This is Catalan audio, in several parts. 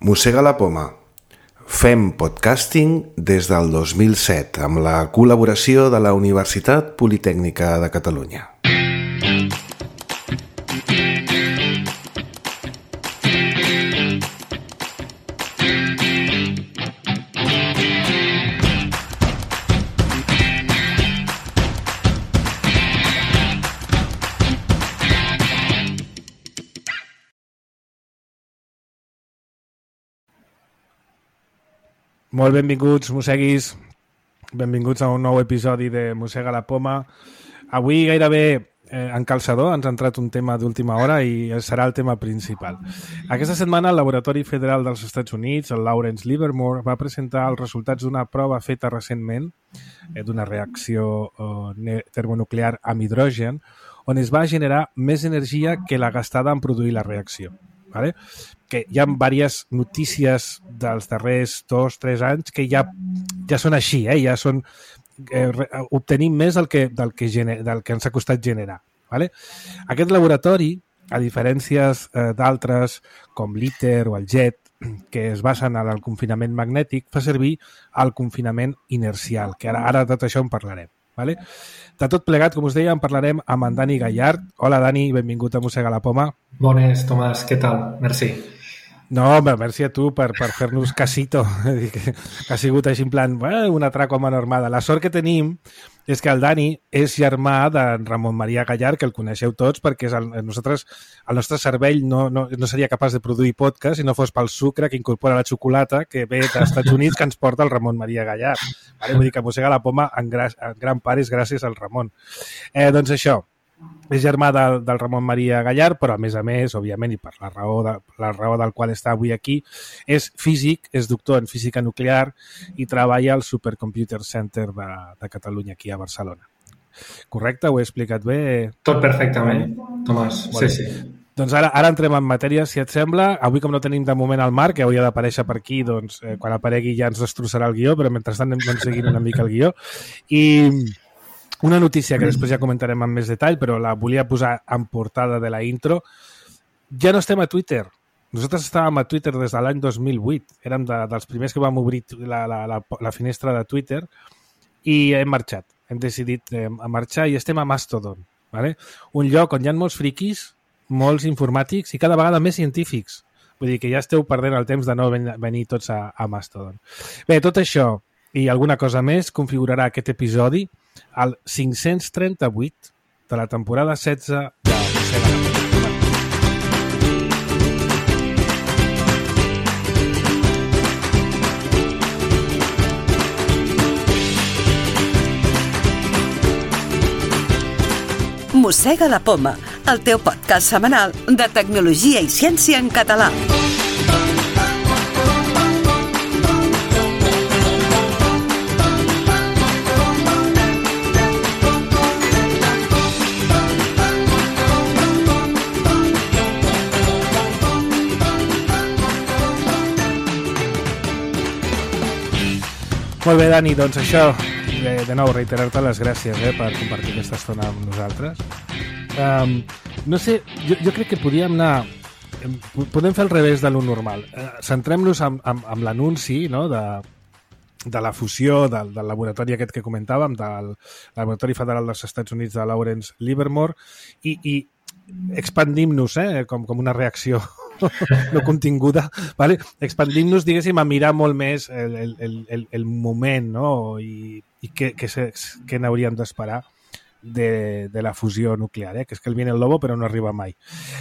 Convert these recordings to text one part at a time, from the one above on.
Mossega la poma. Fem podcasting des del 2007 amb la col·laboració de la Universitat Politècnica de Catalunya. Molt benvinguts, mosseguis. Benvinguts a un nou episodi de Mossega la poma. Avui gairebé en calçador ens ha entrat un tema d'última hora i serà el tema principal. Aquesta setmana el Laboratori Federal dels Estats Units, el Lawrence Livermore, va presentar els resultats d'una prova feta recentment d'una reacció termonuclear amb hidrogen on es va generar més energia que la gastada en produir la reacció. ¿Vale? Que hi ha diverses notícies dels darrers 2-3 anys que ja són així, ja són obtenim més del que ens ha costat generar. ¿Vale? Aquest laboratori, a diferències d'altres com l'ITER o el JET, que es basen en el confinament magnètic, fa servir el confinament inercial, que ara de tot això en parlarem. ¿Vale? De tot plegat, com us deia, en parlarem amb en Dani Gallard. Hola, Dani, benvingut a Mossega la poma. Bones, Tomàs, què tal? Merci. No, home, merci a tu per fer-nos casito. Que ha sigut així en plan un atraco a mano armada. La sort que tenim és que el Dani és germà d'en Ramon Maria Gallard, que el coneixeu tots, perquè el nostre cervell no seria capaç de produir podcast si no fos pel sucre que incorpora la xocolata que ve dels Estats Units que ens porta el Ramon Maria Gallard. Vale? Vull dir que Mossega la poma en gran part és gràcies al Ramon. Doncs això, és germà del Ramon Maria Gallard, però a més, òbviament, i per la raó del qual està avui aquí, és físic, és doctor en física nuclear i treballa al Supercomputer Center de Catalunya, aquí a Barcelona. Correcte? Ho he explicat bé? Tot perfectament, Tomàs. Sí. Doncs ara entrem en matèria, si et sembla. Avui, com no tenim de moment el Marc, que hauria d'aparèixer per aquí, doncs quan aparegui ja ens destrossarà el guió, però mentrestant anem seguint una mica el guió. I una notícia que després ja comentarem amb més detall, però la volia posar en portada de la intro. Ja no estem a Twitter. Nosaltres estàvem a Twitter des de l'any 2008. Érem dels primers que vam obrir la finestra de Twitter i hem marxat. Hem decidit marxar i estem a Mastodon. ¿Vale? Un lloc on hi ha molts friquis, molts informàtics i cada vegada més científics. Vull dir que ja esteu perdent el temps de no venir tots a Mastodon. Bé, tot això i alguna cosa més configurarà aquest episodi al 538 de la temporada 16 de Mossega la poma. Mossega la poma, el teu podcast setmanal de tecnologia i ciència en català. Molt bé, Dani, doncs això, de nou, reiterar-te les gràcies per compartir aquesta estona amb nosaltres. No sé, jo crec que podem fer al revés de lo normal. Centrem-nos amb l'anunci, no?, de la fusió del laboratori aquest que comentàvem, del Laboratori Federal dels Estats Units de Lawrence Livermore, i expandim-nos, com una reacció no continguda, ¿vale? Expandim-nos, diguéssim, a mirar molt més el moment, no? I què n'hauríem d'esperar de la fusió nuclear, que és que el viene el lobo però no arriba mai.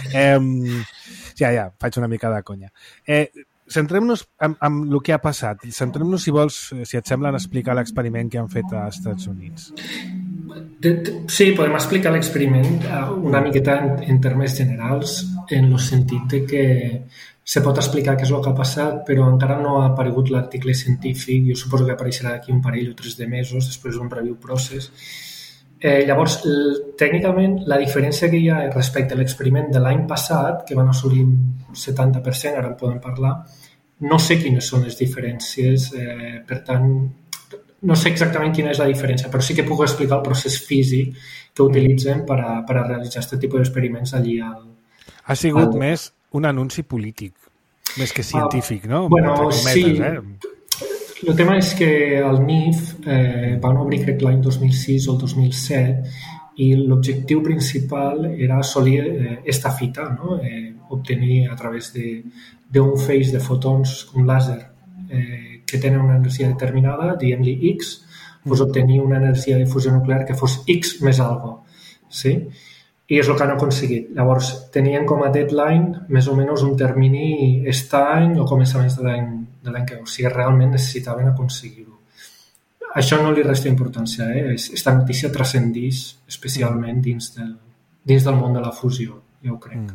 Ja, faig una mica de conya. Centrem-nos en el que ha passat. Centrem-nos, si vols, si et sembla, en explicar l'experiment que han fet als Estats Units. Sí, podem explicar l'experiment una miqueta en termes generals, en el sentit de que se pot explicar què és el que ha passat, però encara no ha aparegut l'article científic. Jo suposo que apareixerà d'aquí un parell o 3 de mesos, després d'un review process. Llavors, tècnicament, la diferència que hi ha respecte a l'experiment de l'any passat, que van assolir un 70%, ara en podem parlar, no sé quines són les diferències, per tant, no sé exactament quina és la diferència, però sí que puc explicar el procés físic que utilitzen per a realitzar aquest tipus d'experiments allí. Ha sigut més un anunci polític. Més que científic, no? Bueno, sí. El tema és que el NIF van obrir, crec, l'any 2006 o el 2007, i l'objectiu principal era assolir esta fita, no? Obtenir a través d'un feix de fotons, un làser, que tenen una energia determinada, diguem-li X, pues obtenir una energia de fusió nuclear que fos X més algo, sí? I és el que han aconseguit. Llavors, tenien com a deadline més o menys un termini aquest any o començaments de l'any que ve. O sigui, realment necessitaven aconseguir-ho. Això no li resta importància. Esta notícia transcendeix especialment dins del món de la fusió, jo ho crec.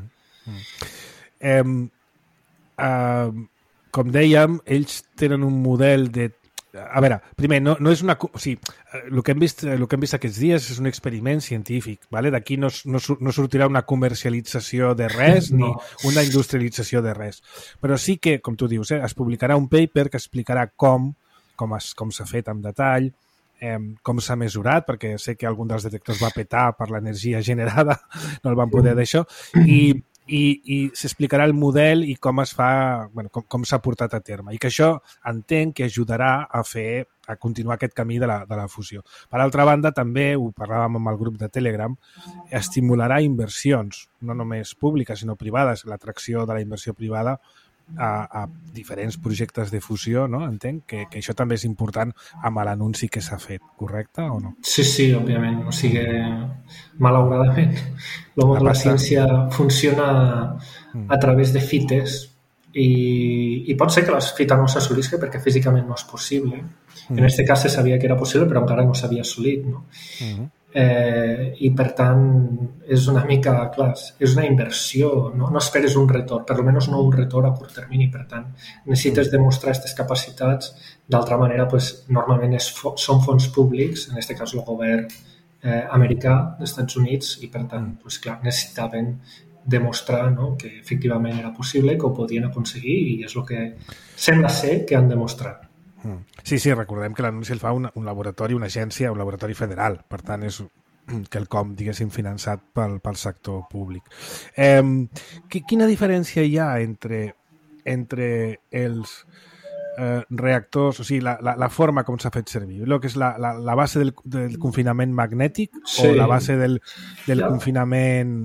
Com dèiem, ells tenen un model de... A veure, primer, no és una... O sigui, el que hem vist aquests dies és un experiment científic, ¿vale? D'aquí no sortirà una comercialització de res ni una industrialització de res. Però sí que, com tu dius, es publicarà un paper que explicarà com s'ha fet en detall, com s'ha mesurat, perquè sé que algun dels detectors va petar per l'energia generada, no el van poder d'això, i s'explicarà el model i com es fa, bueno, com s'ha portat a terme. I que això entenc que ajudarà a continuar aquest camí de la fusió. Per altra banda, també, ho parlàvem amb el grup de Telegram, estimularà inversions, no només públiques, sinó privades, l'atracció de la inversió privada a diferents projectes de fusió, no? Entenc que això també és important amb l'anunci que s'ha fet, correcte o no? Sí, òbviament. O sigui, malauradament, el món de la ciència funciona a través de fites i pot ser que la fita no s'assolisca perquè físicament no és possible. En aquest cas se sabia que era possible, però encara no s'havia assolit, no? I per tant és una mica, clar, és una inversió, no esperes un retorn, per almenys no un retorn a curt termini, per tant necessites demostrar aquestes capacitats. D'altra manera, normalment són fons públics, en aquest cas el govern americà dels Estats Units, i per tant necessitaven demostrar que efectivament era possible, que ho podien aconseguir, i és el que sembla ser que han demostrat. Sí, recordem que l'anunci el fa un laboratori, una agència, un laboratori federal. Per tant, és quelcom, diguéssim, finançat pel sector públic. Quina diferència hi ha entre els reactors, o sigui, la forma com s'ha fet servir? El que és la base del confinament magnètic o la base del confinament...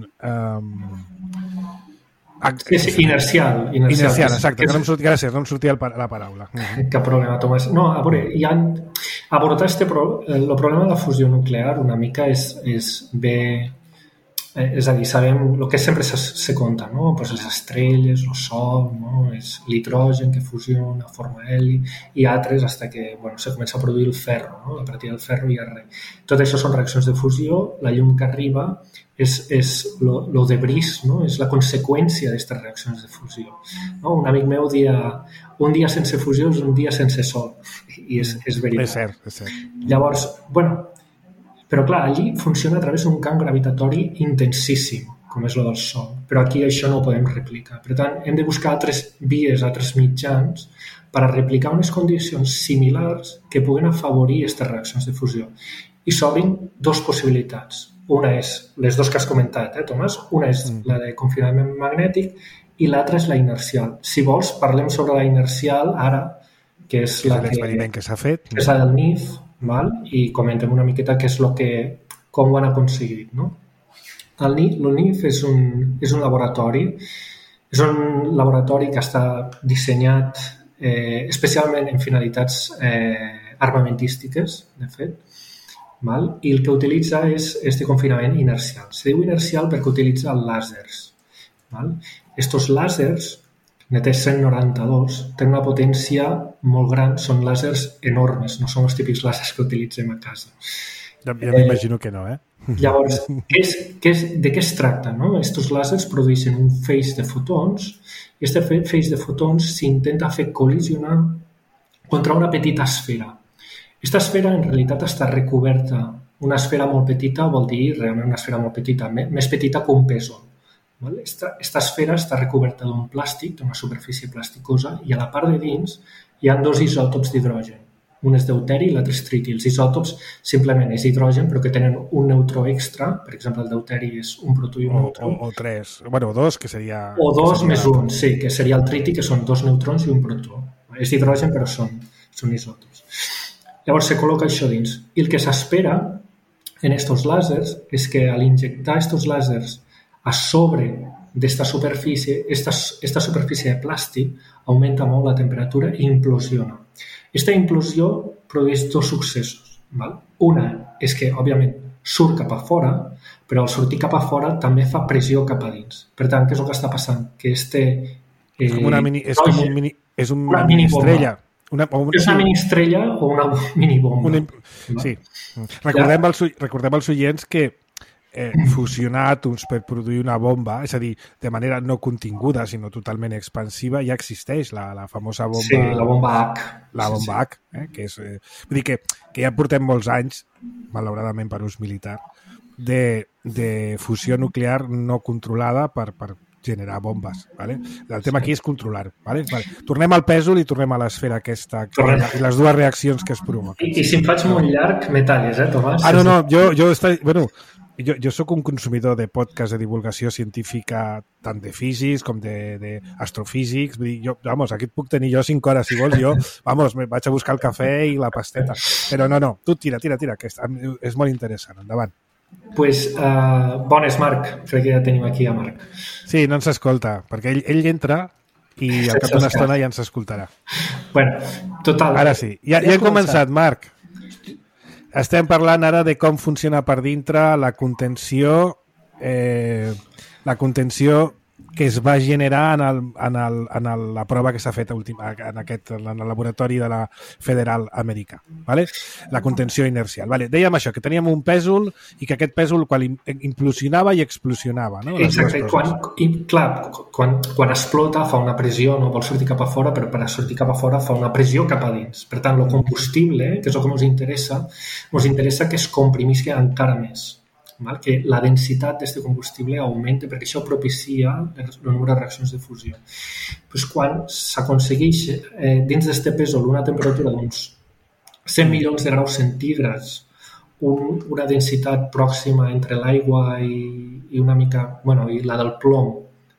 Inercial. Inercial, exacte. Gràcies, no em sortia la paraula. Cap problema, Tomàs. No, a veure, abordar el problema de la fusió nuclear una mica és bé... És a dir, sabem el que sempre se conta, no? Pues les estrelles, el sol, no? És l'hidrogen que fusiona, forma heli, i altres fins que se comença a produir el ferro, no? A partir del ferro hi ha res. Tot això són reaccions de fusió, la llum que arriba és el debris, no? És la conseqüència d'aquestes reaccions de fusió. No? Un amic meu deia, un dia sense fusió és un dia sense sol, i és veritat. És cert. Llavors, però clar, allí funciona a través d'un camp gravitatori intensíssim, com és el del Sol. Però aquí això no ho podem replicar. Per tant, hem de buscar altres vies, altres mitjans, per a replicar unes condicions similars que puguen afavorir aquestes reaccions de fusió. I s'obrin dues possibilitats. Una és, les dues que has comentat, Tomàs, una és la de confinament magnètic i l'altra és la inercial. Si vols, parlem sobre la inercial ara, que és l'experiment que s'ha fet. És la del NIF, i comentem una miqueta què és com ho han aconseguit, no? El NIF és un laboratori, que està dissenyat especialment en finalitats armamentístiques, de fet, i el que utilitza és este confinament inercial. Se diu inercial perquè utilitza làsers. Estos làsers, NT192, tenen una potència molt gran, són làsers enormes, no són els típics làsers que utilitzem a casa. Ja m'imagino que no, Llavors, de què es tracta? Estos làsers produeixen un feix de fotons i aquest feix de fotons s'intenta fer col·lisionar contra una petita esfera. Aquesta esfera en realitat està recoberta. Una esfera molt petita vol dir realment una esfera molt petita, més petita que un pèsol. Esta esfera està recoberta d'un plàstic, d'una superfície plasticosa, i a la part de dins hi ha dos isòtops d'hidrogen. un és deuteri i l'altre és triti. Els isòtops simplement és hidrogen, però que tenen un neutró extra. Per exemple, el deuteri és un protó i un neutró. O tres. Bueno, o dos, que seria... O dos més un, sí, que seria el triti, que són 2 neutrons i un protó. És hidrogen, però són isòtops. Llavors se col·loca això dins. I el que s'espera en estos làsers és que al injectar estos làsers a sobre d'esta superfície, esta superfície de plàstic augmenta molt la temperatura i implosiona. Esta implosió produeix 2 successos. Val? Una és que, òbviament, surt cap a fora, però al sortir cap a fora també fa pressió cap a dins. Per tant, què és el que està passant? Que és una mini estrella. És una mini estrella o una mini bomba. Sí. Recordem als oients que fusionar àtoms per produir una bomba, és a dir, de manera no continguda, sinó totalment expansiva, ja existeix la famosa bomba... Sí, la bomba H. La bomba H, que és... vull dir que ja portem molts anys, malauradament per ús militar, de fusió nuclear no controlada per generar bombes. ¿Vale? El tema aquí és controlar. ¿Vale? Tornem al pèsol i tornem a l'esfera aquesta i les dues reaccions que es provoquen. I si em faig molt llarg, me talles, Tomàs? No, jo soc un consumidor de podcast de divulgació científica tant de físics com d'astrofísics. Vull dir, aquí et puc tenir jo 5 hores, si vols. Me vaig a buscar el cafè i la pasteta. Però no, tu tira, que és molt interessant. Endavant. Bones, Marc. Crec que ja tenim aquí a Marc. Sí, no ens escolta, perquè ell entra i al cap d'una estona ja ens escoltarà. Bueno, total. Ara sí. Ja hem començat, Marc. Estem parlant ara de com funciona per dintre la contenció que es va generar en la prova que s'ha fet en el laboratori de la Federal Americà. ¿Vale? La contenció inercial. Vale. Dèiem això, que teníem un pèsol i que aquest pèsol implosionava i explosionava. No? Exacte. Quan explota fa una pressió, no vol sortir cap a fora, però per sortir cap a fora fa una pressió cap a dins. Per tant, el combustible, que és el que ens interessa que es comprimisca encara més. Que la densitat d'aquest combustible augmenta perquè això propicia el nombre de reaccions de fusió. Quan s'aconsegueix dins d'aquest pèsol una temperatura d'uns 100 milions de graus centígrads, una densitat pròxima entre l'aigua i una mica, i la del plom,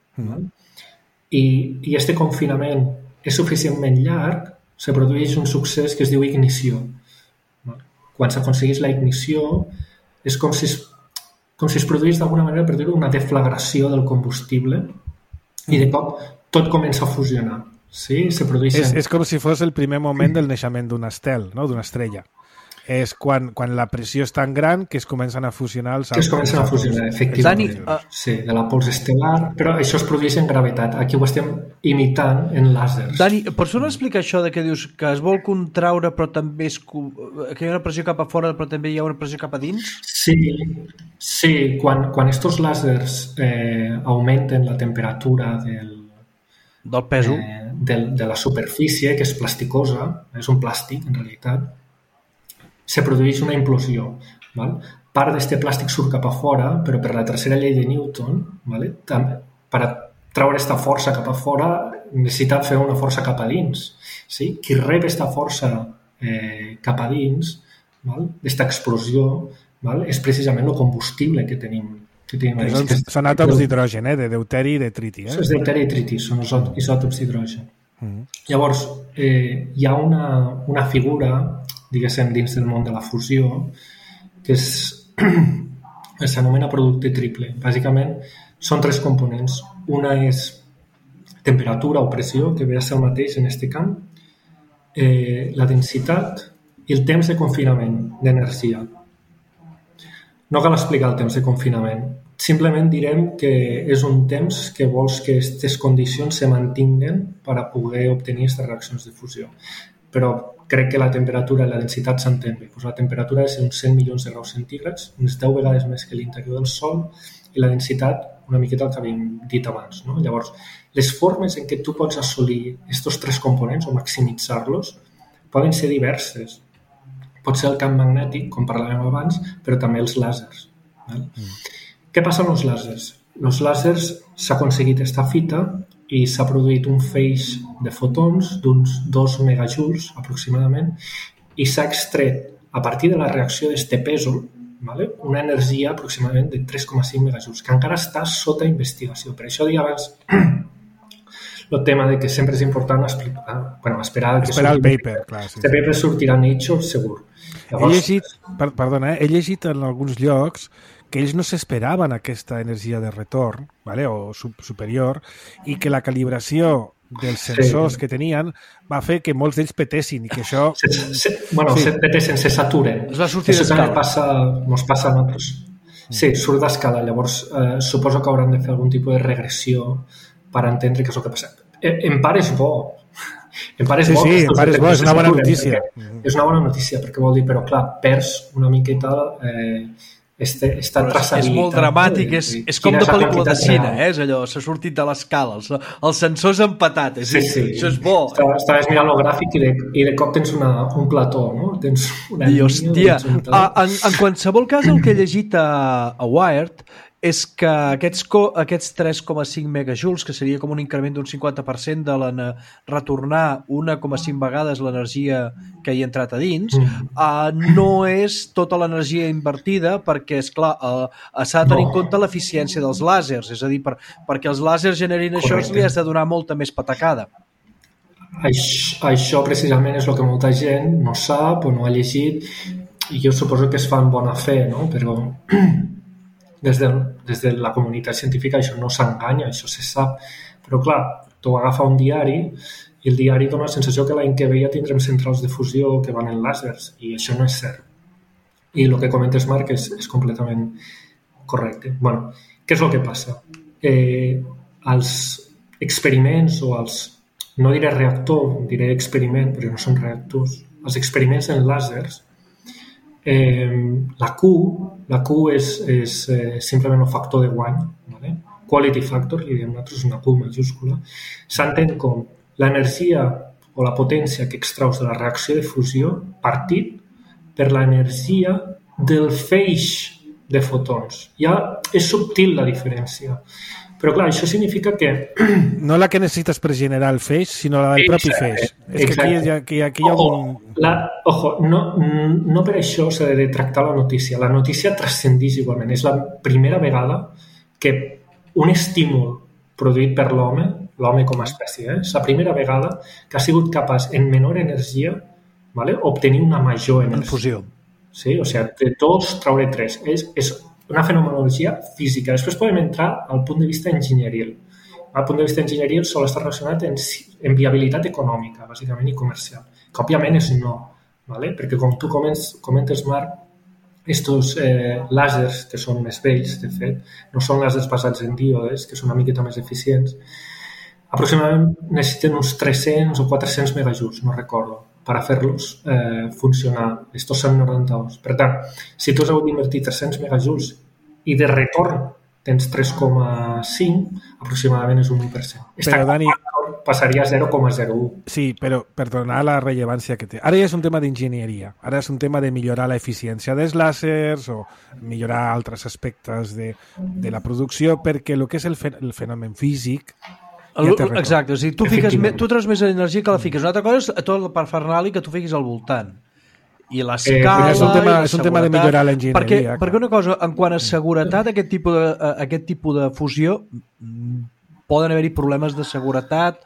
i aquest confinament és suficientment llarg, se produeix un succés que es diu ignició. Quan s'aconsegueix la ignició és com si es produís d'alguna manera, per dir-ho, una deflagració del combustible i de cop tot comença a fusionar. Sí? És com si fos el primer moment del naixement d'un estel, no? D'una estrella. És quan la pressió és tan gran que es comencen a fusionar els àtoms. Que es comencen a fusionar, efectivament. Sí, de la pols estel·lar, però això es produeix en gravetat. Aquí ho estem imitant en làsers. Dani, pots fer explicar això de que dius que es vol contraure però també que hi ha una pressió cap a fora però també hi ha una pressió cap a dins? Sí. Quan estos làsers augmenten la temperatura del pèsol, de la superfície, que és plasticosa, és un plàstic en realitat, se produeix una implosió. Val? Part d'aquest plàstic surt cap a fora, però per la tercera llei de Newton, per treure aquesta força cap a fora, necessita fer una força cap a dins. Sí? Qui rep aquesta força cap a dins, aquesta explosió, és precisament el combustible que tenim. Són àtoms d'hidrogen, de deuteri i de triti. És deuteri i triti, són els isòtops d'hidrogen. Llavors, hi ha una figura, diguéssim, dins del món de la fusió, que s'anomena producte triple. Bàsicament, són 3 components. Una és temperatura o pressió, que ve a ser el mateix en aquest camp, la densitat i el temps de confinament, d'energia. No cal explicar el temps de confinament. Simplement direm que és un temps que vols que aquestes condicions se mantinguen per a poder obtenir aquestes reaccions de fusió. Però crec que la temperatura i la densitat s'entén bé. La temperatura és uns 100 milions de graus centígrads, unes 10 vegades més que l'interior del Sol, i la densitat una miqueta el que havíem dit abans. No? Llavors, les formes en què tu pots assolir aquests 3 components o maximitzar-los poden ser diverses. Pot ser el camp magnètic, com parlàvem abans, però també els làsers. Què passa amb els làsers? Els làsers s'ha aconseguit aquesta fita i s'ha produït un feix de fotons d'uns 2 megajoules aproximadament i s'ha extret a partir de la reacció d'este pèsol, vale? Una energia aproximadament de 3,5 megajoules, que encara està sota investigació. Per això deia abans el tema de que sempre és important esperar el paper. Clar, sí. Este paper sortirà a Nature segur. Llavors, he llegit en alguns llocs que ells no s'esperaven aquesta energia de retorn, vale? O superior, i que la calibració dels sensors que tenien va fer que molts d'ells petessin i que això... petessin, se saturen. Es va sortir d'escala. Ens passa a nosaltres. Sí, surt d'escala. Llavors, suposo que hauran de fer algun tipus de regressió per entendre què és el que passa. En part és bo. En part és bo. Sí, en part és bo, és una bona notícia. És una bona notícia, perquè vol dir, però clar, perds una miqueta... esta traçabilitat. És molt dramàtic, és com de pel·lícula de cine, és allò, s'ha sortit de l'escala, els sensors empatat, això és bo. Estaves mirant el gràfic i de cop tens un plató, no? Tens una línia... Hòstia, en qualsevol cas el que he llegit a Wired és que aquests 3,5 megajoules, que seria com un increment d'un 50% de retornar 1,5 vegades l'energia que hi ha entrat a dins, no és tota l'energia invertida perquè, esclar, s'ha de tenir en compte l'eficiència dels làsers, és a dir, perquè els làsers generin això li has de donar molta més patacada. Això precisament és el que molta gent no sap o no ha llegit, i jo suposo que es fa en bona fe, no? Però des de la comunitat científica això no s'enganya, això se sap. Però clar, tu agafa un diari i el diari dona la sensació que l'any que ve ja tindrem centrals de fusió que van en làsers, i això no és cert. I el que comentes, Marc, és completament correcte. Bueno, què és el que passa? Els experiments o els, no diré reactor, diré experiment, perquè no són reactors, els experiments en làsers, la Q és simplement un factor de guany, ¿vale? Quality factor, li diem nosaltres, una Q majúscula, s'entén com l'energia o la potència que extraus de la reacció de fusió partit per l'energia del feix de fotons. Ja és subtil la diferència. Però clar, això significa que... No la que necessites per generar el feix, sinó la del propi feix. És que aquí hi ha un... Ojo, no per això s'ha de tractar la notícia. La notícia transcendeix igualment. És la primera vegada que un estímul produït per l'home com a espècie, és la primera vegada que ha sigut capaç en menor energia, ¿vale? Obtenir una major energia. En fusió. Sí, o sigui, de 2 traure 3. És una fenomenologia física. Després podem entrar al punt de vista enginyeril. Al punt de vista enginyeril sol estar relacionat en viabilitat econòmica, bàsicament, i comercial, que òbviament és no, ¿vale? Perquè com tu comentes, Marc, estos làsers, que són més vells, de fet, no són làsers basats en díodes, que són una miqueta més eficients, aproximadament necessiten uns 300 o 400 megajoules, no recordo, per a fer-los funcionar. Estos són 92. Per tant, si tu has hagut d'invertir 300 megajoules i de retorn tens 3,5, aproximadament és un 1%. Però, Dani, passaria a 0,01. Sí, però per donar la rellevància que té. Ara ja és un tema d'enginyeria. Ara és un tema de millorar l'eficiència dels làsers o millorar altres aspectes de la producció, perquè el que és el fenomen físic exacte, o sigui, tu treus més energia que la fiques. Una altra cosa és tot el parafernali que tu fiquis al voltant. I l'escala, és un tema de millorar l'enginyeria. Perquè una cosa, en quant a seguretat, aquest tipus de fusió, poden haver-hi problemes de seguretat?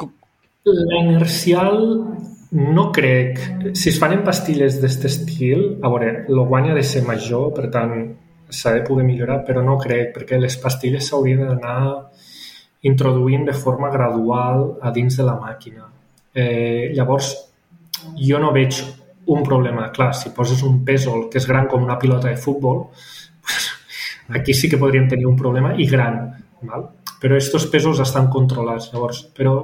La inercial no crec. Si es fan en pastilles d'aquest estil, a veure, el guany ha de ser major, per tant, s'ha de poder millorar, però no crec, perquè les pastilles s'haurien d'anar introduint de forma gradual a dins de la màquina. Llavors, jo no veig un problema. Clar, si poses un pèsol que és gran com una pilota de futbol, aquí sí que podríem tenir un problema, i gran, val? Però estos pèsols estan controlats. Llavors, però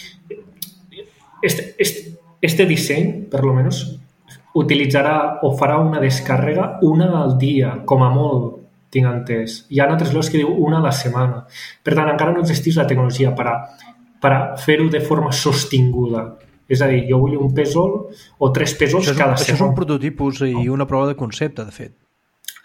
este disseny, per lo menos, utilitzarà o farà una descàrrega una al dia, com a molt, tinc entès. Hi ha altres llocs que diu una a la setmana. Per tant, encara no existeix la tecnologia per a fer-ho de forma sostinguda. És a dir, jo vull un pèsol o 3 pèsols cada setmana. Això és un prototipus i una prova de concepte, de fet.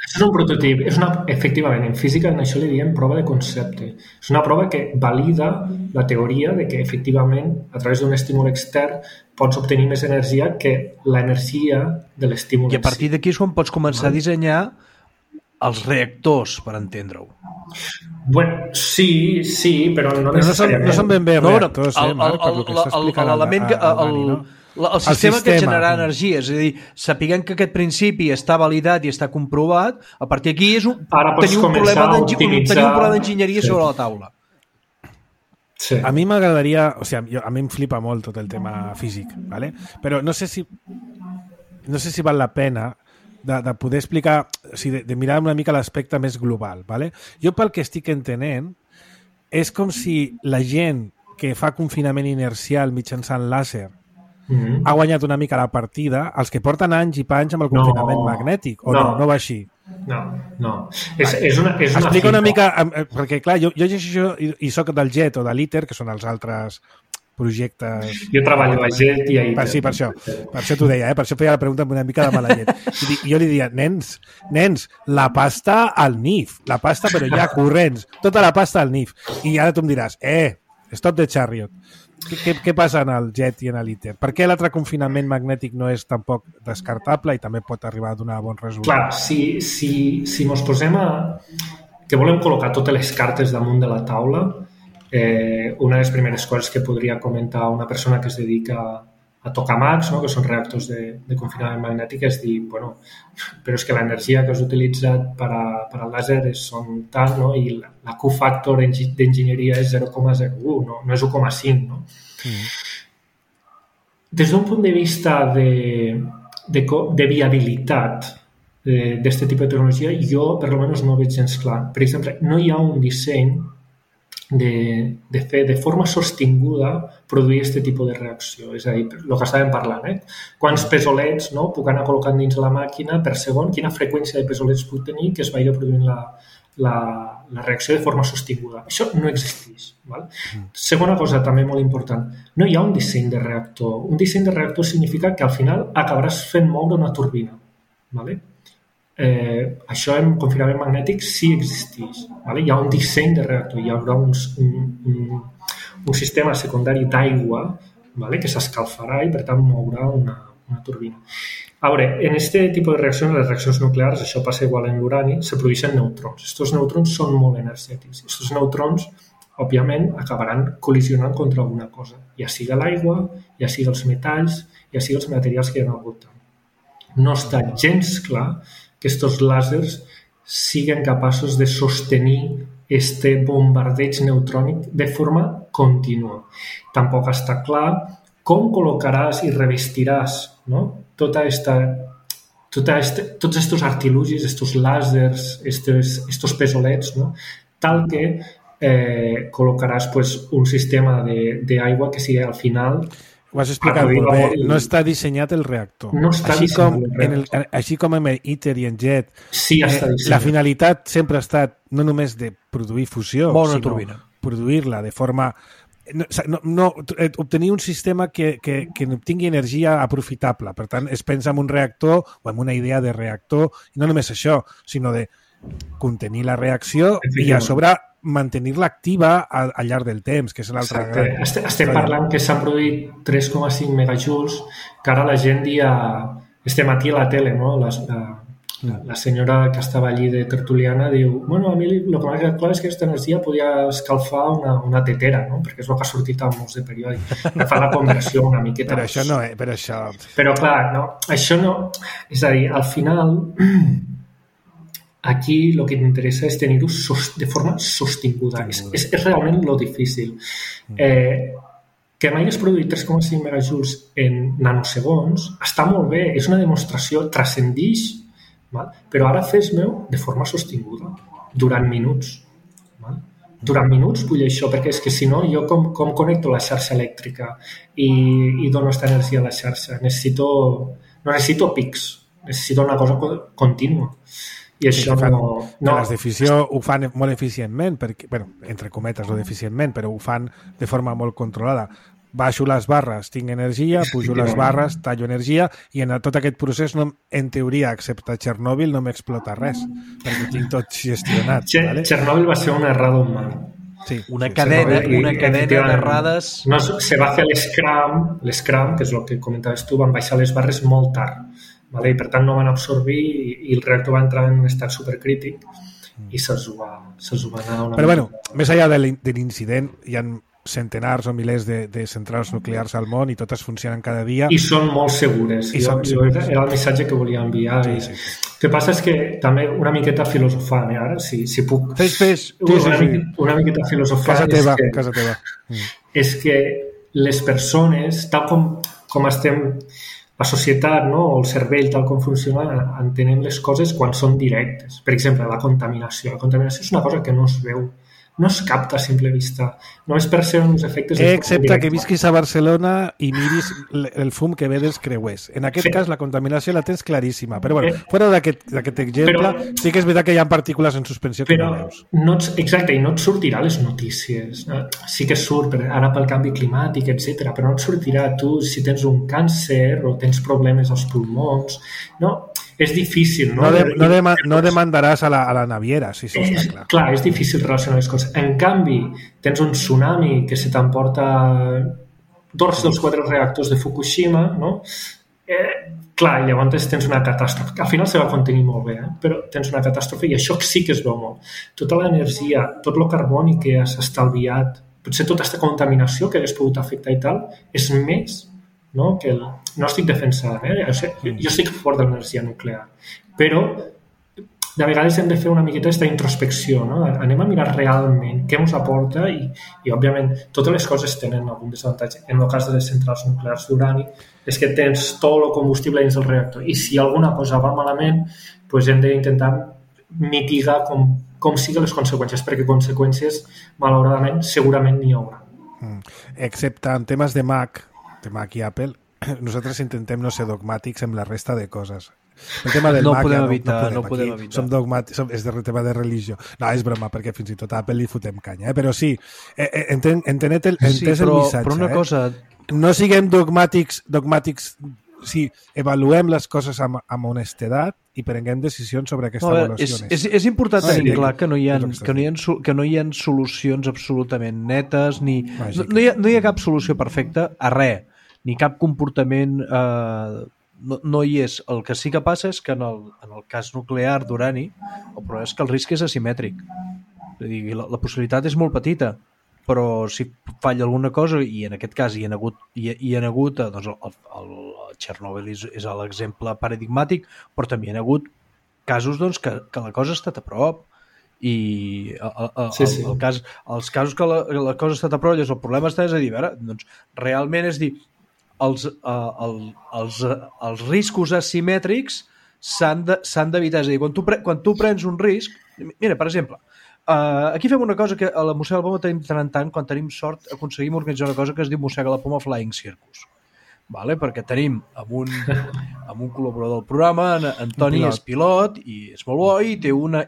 Això és un prototip. Efectivament, en física en això li diem prova de concepte. És una prova que valida la teoria de que efectivament a través d'un estímul extern pots obtenir més energia que l'energia de l'estímul. I a partir d'aquí és quan pots començar a dissenyar els reactors, per entendre-ho. Bueno, sí, però no necessàriament. No són ben bé reactors, Marc, per lo que està explicant Dani, no? El sistema que genera energia, és a dir, sapiguem que aquest principi està validat i està comprovat, a partir d'aquí és tenir un problema d'enginyeria sobre la taula. Sí. A mi m'agradaria, a mi em flipa molt tot el tema físic, ¿vale? Però no sé si val la pena de poder explicar, de mirar una mica l'aspecte més global, ¿vale? Jo pel que estic entenent és com si la gent que fa confinament inercial mitjançant làser ha guanyat una mica la partida els que porten anys i panys amb el confinament magnètic, o no va així? No. És una explica una mica, perquè clar, jo llegeixo i soc del JET o de l'ITER, que són els altres projectes... Jo treballo a JET i a ITER. Sí, per això t'ho deia, per això feia la pregunta amb una mica de mala llet. Jo li diria, nens, la pasta al NIF, la pasta però ja corrents, tota la pasta al NIF. I ara tu em diràs, stop the chariot. Què passa en el JET i en l'ITER? Per què l'altre confinament magnètic no és tampoc descartable i també pot arribar a donar bon resultat? Clar, si mos posem que volem col·locar totes les cartes damunt de la taula, una de les primeres coses que podria comentar una persona que es dedica a tokamaks, no? Que són reactors de confinament magnètic, és dir, bueno, però és que l'energia que has utilitzat per al làser són tal, no? I la Q-factor d'enginyeria és 0,01, no és 1,5, no? Des d'un punt de vista de viabilitat d'aquest tipus de tecnologia, jo per almenys no ho veig gens clar. Per exemple, no hi ha un disseny de fer de forma sostinguda produir aquest tipus de reacció. És a dir, el que estàvem parlant, quants pesolets puc anar col·locant dins la màquina per segon, quina freqüència de pesolets puc tenir que es vagi produint la reacció de forma sostinguda. Això no existeix. Val? Segona cosa també molt important, no hi ha un disseny de reactor. Un disseny de reactor significa que al final acabaràs fent moure una turbina. Vale? Això en confinament magnètic sí existeix. Vale? Hi ha un disseny de reactor, hi haurà un sistema secundari d'aigua, vale? Que s'escalfarà i per tant mourà una turbina. A veure, en aquest tipus de reaccions, les reaccions nuclears, això passa igual en l'urani, se produeixen neutrons. Aquests neutrons són molt energètics. Aquests neutrons, òbviament, acabaran col·lisionant contra alguna cosa, ja sigui l'aigua, ja sigui els metalls, ja sigui els materials que hi ha al voltant. No està gens clar que aquests làsers siguin capaços de sostenir aquest bombardeig neutrònic de forma contínua. Tampoc està clar com col·locaràs i revestiràs, no? Tots estos artilugis, estos làsers, estos pesolets, no? Tal que col·locaràs un sistema d'aigua que sigui al final... Ho has explicat molt bé. No està dissenyat el reactor. No està dissenyat el reactor. Així com en ITER i en JET, sí, la finalitat sempre ha estat no només de produir fusió, sinó produir-la de forma... obtenir un sistema que obtingui energia aprofitable. Per tant, es pensa en un reactor o en una idea de reactor, i no només això, sinó de contenir la reacció i a sobre mantenir-la activa al llarg del temps, que és l'altre gran... Estem parlant que s'han produït 3,5 megajoules, que ara la gent dia... Este matí a la tele, no? La senyora que estava allí de tertuliana diu, bueno, a mi el que m'ha quedat clar és que aquesta energia podia escalfar una tetera, no? Perquè és el que ha sortit a molts de periòdics. Fa la conversió una miqueta. Però això no, per això... Però clar, no, això no... És a dir, al final, aquí el que t'interessa és tenir-ho de forma sostinguda. És realment lo difícil. Que mai es produït 3,5 megajoules en nanosegons està molt bé, és una demostració, transcendix. Val? Però ara fes-me-ho de forma sostinguda, durant minuts. Val? Durant minuts vull això, perquè és que si no, jo com connecto la xarxa elèctrica i dono aquesta energia a la xarxa? No necessito pics, necessito una cosa contínua. I això les de fissió ho fan molt eficientment, perquè, entre cometes, lo d'eficientment, però ho fan de forma molt controlada. baixo les barres, tinc energia, pujo les barres, tallo energia, i en tot aquest procés, en teoria, excepte Txernòbil, no m'explota res, perquè tinc tot gestionat. ¿vale? Txernòbil va ser una errada humana. Sí, una cadena d'errades. No, se va fer l'Scrum, que és el que comentaves tu, van baixar les barres molt tard, ¿vale? I per tant no van absorbir i el reactor va entrar en un estat supercrític i se'ls ho va anar una Però bueno, més enllà de l'incident, hi ha centenars o milers de centrals nuclears al món i totes funcionen cada dia. I són molt segures. Era el missatge que volia enviar. Sí. El que passa és que també una miqueta filosofant, ara, si puc... Fes. Una miqueta filosofant. Casa teva. És que les persones, tal com estem, la societat, no? O el cervell, tal com funciona, entenem les coses quan són directes. Per exemple, la contaminació. La contaminació és una cosa que no es veu, no es capta a simple vista. Només perceben uns efectes... Excepte que visquis a Barcelona i miris el fum que ve dels creuers. En aquest cas, la contaminació la tens claríssima. Però, bueno, fora d'aquest exemple, sí que és veritat que hi ha partícules en suspensió que no veus. Exacte, i no et sortirà les notícies. Sí que surt ara pel canvi climàtic, etc. Però no et sortirà tu si tens un càncer o tens problemes als pulmons. No, és difícil, no? No demandaràs a la naviera, sí, està clar. Clar, és difícil relacionar les coses. En canvi, tens un tsunami que se t'emporta 2 dels 4 reactors de Fukushima, no? Clar, llavors tens una catàstrofe. Al final se va contenir molt bé, però tens una catàstrofe i això sí que es veu molt. Tota l'energia, tot el carboni que has estalviat, potser tota aquesta contaminació que hagués pogut afectar i tal, és més, no? Que no estic defensant, jo estic a favor de l'energia nuclear, però de vegades hem de fer una miqueta aquesta introspecció, no? Anem a mirar realment què ens aporta i òbviament totes les coses tenen algun desavantatge. En el cas de les centrals nuclears d'urani és que tens tot el combustible dins del reactor i si alguna cosa va malament doncs hem d'intentar mitigar com siguin les conseqüències, perquè conseqüències malauradament segurament n'hi haurà. Excepte en temes de Mac i Apple, nosaltres intentem no ser dogmàtics amb la resta de coses. El tema del Mac no podem evitar. Som dogmàtics, és el tema de religió. No, és broma, perquè fins i tot a Apple li fotem canya. Però sí, entès el missatge. Però una cosa... No siguem dogmàtics, sí, avaluem les coses amb honestedat i prenguem decisions sobre aquesta avaluació. És important tenir clar que no hi ha solucions absolutament netes, no hi ha cap solució perfecta a res, ni cap comportament... No hi és. El que sí que passa és que en el cas nuclear d'urani el problema és que el risc és asimètric. És a dir, la possibilitat és molt petita, però si falla alguna cosa, i en aquest cas hi ha hagut doncs el Txernòbil és l'exemple paradigmàtic, però també hi ha hagut casos doncs, que la cosa ha estat a prop i els casos que la cosa ha estat a prop, llavors el problema està, és a dir, doncs, realment és dir, els riscos asimètrics s'han d'evitar. És a dir, quan tu prens un risc... Mira, per exemple, aquí fem una cosa que a la Mossega la Poma tenim tant en tant, quan tenim sort, aconseguim organitzar una cosa que es diu Mossega la Poma Flying Circus. Vale? Perquè tenim amb un col·laborador del programa, Antoni és pilot i és molt bo i té una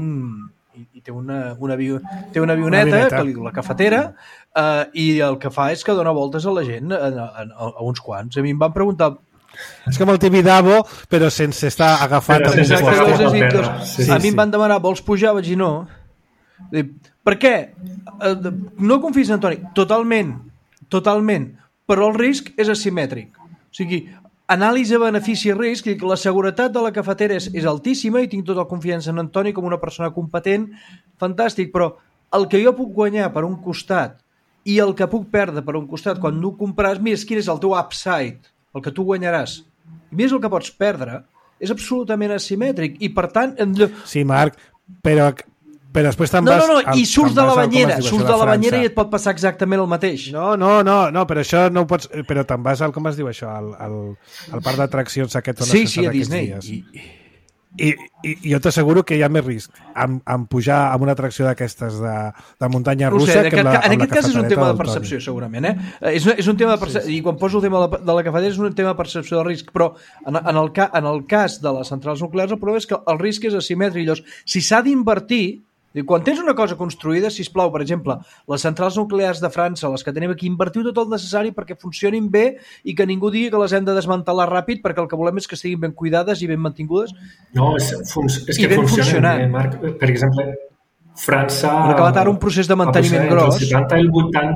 avioneta que li diu la cafetera i el que fa és que dona voltes a la gent a uns quants. A mi em van preguntar... És com el Tibidabo, però sense estar agafat amb un poste. A mi em van demanar, vols pujar? Vaig dir no. Per què? No confis en Antoni. Totalment. Però el risc és asimètric. O sigui, anàlisi benefici-risc, la seguretat de la cafetera és altíssima i tinc tota la confiança en Antoni com una persona competent, fantàstic, però el que jo puc guanyar per un costat i el que puc perdre per un costat quan no compres, mira, quin és el teu upside, el que tu guanyaràs, i més el que pots perdre, és absolutament asimètric i per tant... Sí, Marc, però després te'n vas... No, i surts de la banyera i et pot passar exactament el mateix. No, però això no ho pots... Però te'n vas al, com es diu això, al parc d'atraccions aquest on sí, a Disney. I jo t'asseguro que hi ha més risc en pujar amb una atracció d'aquestes de muntanya russa que amb la cafetereta. En aquest cas és un tema de percepció, segurament. És un tema de percepció, i quan poso el tema de la cafetera és un tema de percepció del risc, però en el cas de les centrals nuclears el problema és que el risc és asimètric. Llavors, si s'ha d'invertir, Quan tens una cosa construïda, sisplau, per exemple, les centrals nuclears de França, les que tenim aquí, invertiu tot el necessari perquè funcionin bé i que ningú digui que les hem de desmantelar ràpid perquè el que volem és que estiguin ben cuidades i ben mantingudes. No, és que funcionen bé, Marc. Per exemple, França... Han acabat ara un procés de manteniment gros. El 70 i el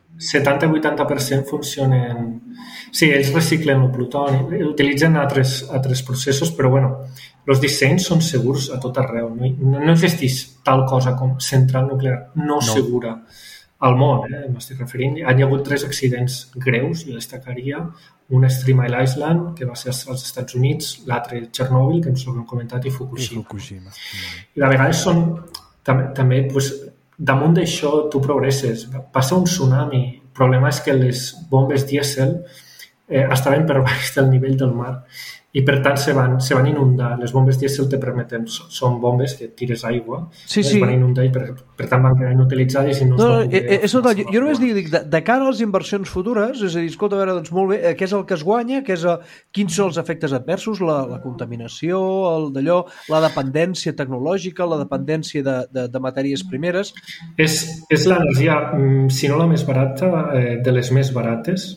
80% funcionen... Sí, ells reciclen el plutoni, utilitzen altres processos, però bueno, els dissenys són segurs a tot arreu. No existeix tal cosa com central nuclear no segura al món. M'estic referint. Hi ha hagut 3 accidents greus, jo destacaria. Un és 3 Mile Island, que va ser als Estats Units, l'altre Chernobyl, que ens ho hem comentat, i Fukushima. I de vegades són... També, damunt d'això, tu progresses. Passa un tsunami. El problema és que les bombes dièsel estaven per baix del nivell del mar i per tant se van inundar. Les bombes dièsel te permeten, són bombes que tires aigua, es van inundar i per tant van quedar inutilitzades i no jo només dic, de cara a les inversions futures, és a dir, escolta, a veure, doncs molt bé, què és el que es guanya, quins són els efectes adversos, la contaminació, d'allò, la dependència tecnològica, la dependència de matèries primeres. És l'energia, si no la més barata, de les més barates.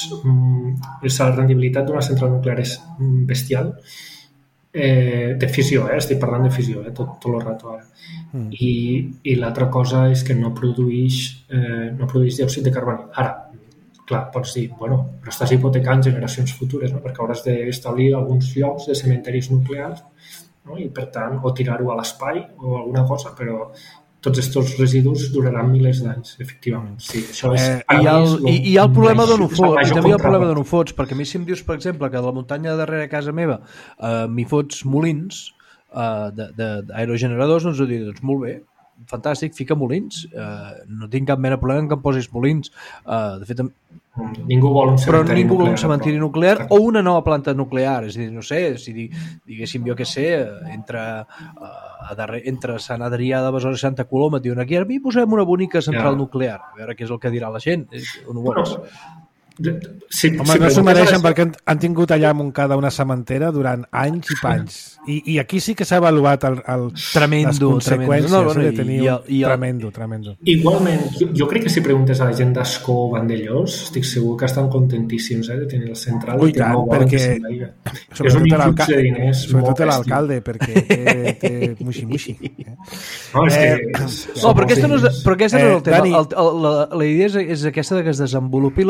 La rendibilitat d'una central nuclear és bestial, de fissió, estic parlant de fissió tot el rato ara, i l'altra cosa és que no produeix diòxid de carboni. Ara, clar, pots dir, bueno, però estàs hipotecant generacions futures, no? Perquè hauràs d'establir alguns llocs de cementeris nuclears, no? I per tant, o tirar-ho a l'espai o alguna cosa, però tots aquests residus duraran milers d'anys, efectivament. Sí, això és... I hi ha el problema d'on ho fots, i també hi ha el problema d'on ho fots, perquè a mi si em dius, per exemple, que de la muntanya darrere casa meva m'hi fots molins d'aerogeneradors, doncs ho dic, doncs molt bé, fantàstic, fica molins, no tinc cap mena de problema que em posis molins. De fet, ningú vol un cementiri nuclear o una nova planta nuclear, és a dir, no sé, si diguéssim, jo què sé, entre Sant Adrià de Besòs i Santa Coloma, diuen aquí, ara hi posem una bonica central nuclear, a veure què és el que dirà la gent, on ho vols? Home, no s'ho mereixen perquè han tingut allà a Montcada una cementera durant anys i panys. I aquí sí que s'ha avaluat les conseqüències de tenir tremendo. Igualment, jo crec que si preguntes a la gent d'Ascó o Vandellós, estic segur que estan contentíssims de tenir la central i que no volen que se'n vagi. És un influx de diners. Sobretot l'alcalde, perquè té muixi. No, però aquesta no és el tema. La idea és aquesta que es desenvolupi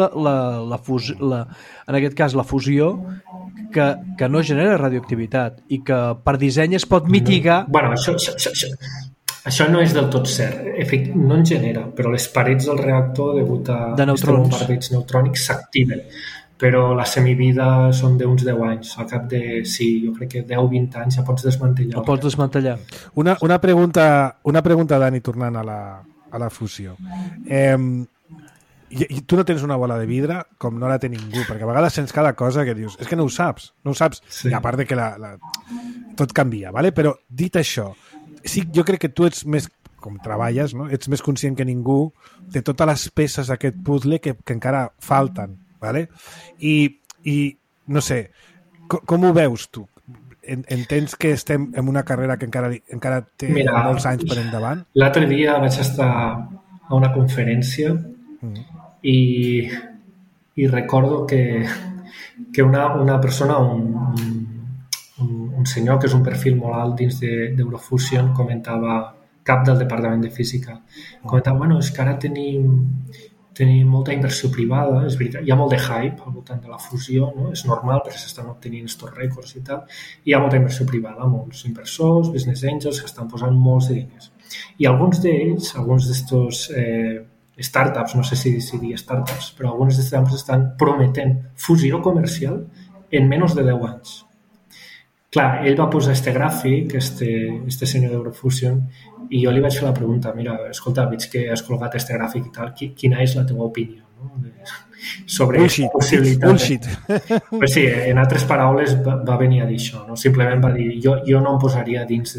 en aquest cas la fusió que no genera radioactivitat i que per disseny es pot mitigar. Bueno, això no és del tot cert. No en genera, però les parets del reactor degut a bombardeig neutrònic s'activen, però la semivida són d'uns 10 anys. Al cap de, jo crec que 10-20 anys ja pots desmantellar. Pots desmantellar. Una pregunta, Dani, tornant a la fusió. I tu no tens una bola de vidre com no la té ningú, perquè a vegades sents cada cosa que dius, és que no ho saps, sí. I a part de que tot canvia, ¿vale? Però dit això, sí, jo crec que tu ets més, com treballes, no? Ets més conscient que ningú de totes les peces d'aquest puzzle que encara falten, ¿vale? I no sé, com ho veus tu? Entens que estem en una carrera que encara té molts anys per endavant? L'altre dia vaig estar a una conferència i recordo que una persona, un senyor que és un perfil molt alt dins d'Eurofusion, comentava, cap del departament de física, comentava, és que ara tenim molta inversió privada, és veritat, hi ha molt de hype al voltant de la fusió, no? És normal perquè s'estan obtenint estos rècords i tal, i hi ha molta inversió privada, molts inversors, business angels que estan posant molts de diners. I alguns d'ells, alguns d'estos startups, no sé si dir startups, però algunes startups estan prometent fusió comercial en menys de 10 anys. Clar, ell va posar este gràfic, este senyor d'Eurofusion, i jo li vaig fer la pregunta, mira, escolta, veig que has col·locat este gràfic i tal, quina és la teva opinió, no? Sobre la possibilitat. Bullshit. Pues sí, en altres paraules va venir a dir això, no? Simplement va dir, jo no em posaria dins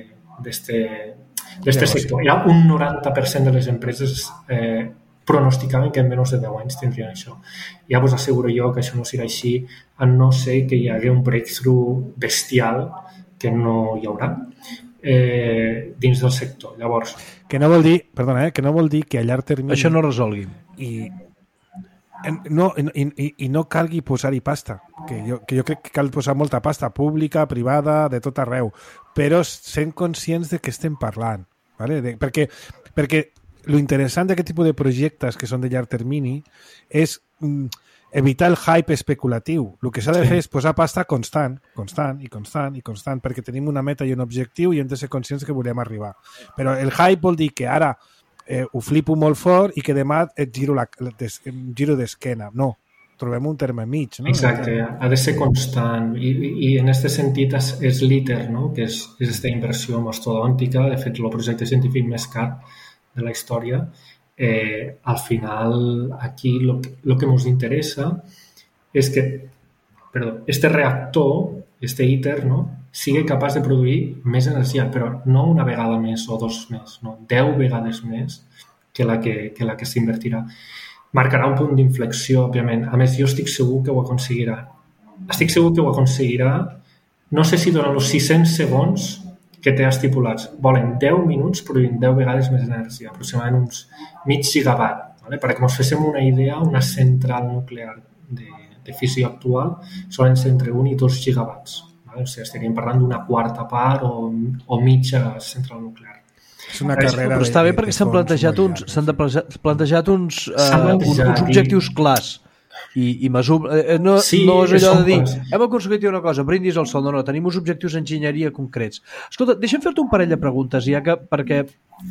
d'este sector. Hi ha un 90% de les empreses pronosticaven que en menys de 10 anys tindrien això. Ja us asseguro jo que això no serà així, a no ser que hi hagi un breakthrough bestial que no hi haurà. dins del sector. Llavors, que no vol dir, perdona, que no vol dir que a llarg termini... Això no resolgui. I no calgui posar-hi pasta, que jo crec que cal posar molta pasta pública, privada, de tot arreu, però sent conscients de què estem parlant, ¿vale? Perquè lo interessant d'aquest tipus de projectes que són de llarg termini és evitar el hype especulatiu. El que s'ha de fer és posar pasta constant, perquè tenim una meta i un objectiu i hem de ser conscients que volem arribar. Però el hype vol dir que ara ho flipo molt fort i que demà et giro d'esquena. No, trobem un terme mig. No? Exacte, ha de ser constant i en aquest sentit és l'ITER, no? Que és aquesta inversió mastodòntica, de fet el projecte científic més car de la història. Al final aquí lo que ens interessa és que este reactor, este ITER, no? sigui capaç de produir més energia, però no una vegada més o dos més, no, 10 vegades més que la que s'invertirà. Marcarà un punt d'inflexió, òbviament. A més, jo estic segur que ho aconseguirà. Estic segur que ho aconseguirà, no sé si durant els 600 segons que té estipulats. Volen 10 minuts produint 10 vegades més energia, aproximadament uns mig gigawatt. ¿Vale? Perquè ens féssim una idea, una central nuclear de fissió actual solen ser entre 1 i 2 gigawatts. ¿Vale? O sigui, estaríem parlant d'una quarta part o mitja central nuclear. És una carrera però està bé perquè s'han plantejat uns objectius clars i no és allò de dir hem aconseguit una cosa, brindis al sol, no, tenim uns objectius d'enginyeria concrets. Escolta, deixa'm fer-te un parell de preguntes perquè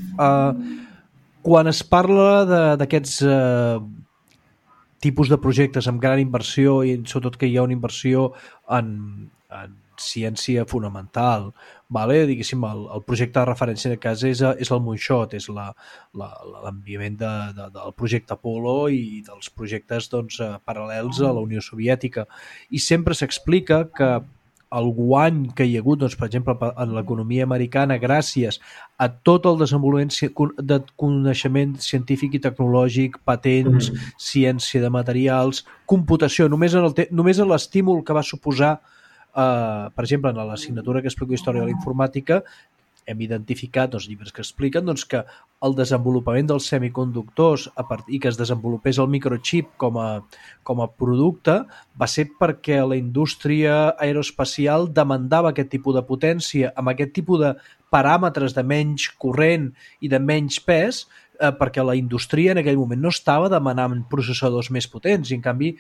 quan es parla d'aquests tipus de projectes amb gran inversió i sobretot que hi ha una inversió en ciència fonamental, vale? Diguéssim, el projecte de referència en aquest cas és el Moonshot, és l'enviament del projecte Apollo i dels projectes paral·lels a la Unió Soviètica. I sempre s'explica que el guany que hi ha hagut, per exemple, en l'economia americana, gràcies a tot el desenvolupament de coneixement científic i tecnològic, patents, ciència de materials, computació, només en l'estímul que va suposar per exemple, en l'assignatura que explico història de la informàtica hem identificat llibres que expliquen que el desenvolupament dels semiconductors i que es desenvolupés el microchip com a producte va ser perquè la indústria aeroespacial demandava aquest tipus de potència amb aquest tipus de paràmetres de menys corrent i de menys pes perquè la indústria en aquell moment no estava demanant processadors més potents i en canvi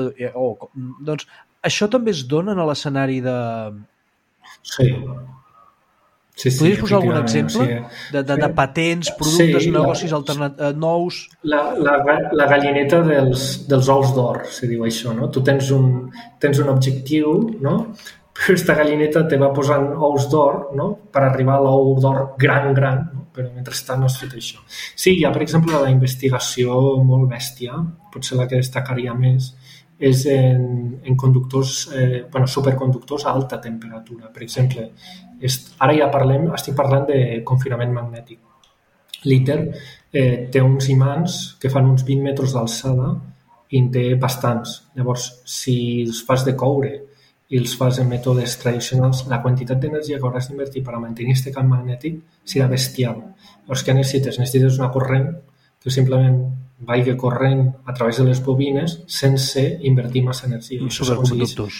això també es dona a l'escenari de... Sí. Podries posar algun exemple de patents, productes, negocis nous? La gallineta dels ous d'or, se diu això, no? Tu tens un objectiu, no? Però aquesta gallineta te va posant ous d'or, no? Per arribar a l'ou d'or gran, no? Però mentrestant no has fet això. Sí, hi ha, per exemple, la investigació molt bèstia, potser la que destacaria més, és en conductors, superconductors a alta temperatura. Per exemple, ara ja estic parlant de confinament magnètic. L'ITER té uns imants que fan uns 20 metres d'alçada i en té bastants. Llavors, si els fas de coure i els fas en mètodes tradicionals, la quantitat d'energia que hauràs d'invertir per a mantenir aquest camp magnètic serà bestial. Llavors, què necessites? Necessites una corrent que simplement vagi corrent a través de les bobines sense invertir massa energia. I superconductors.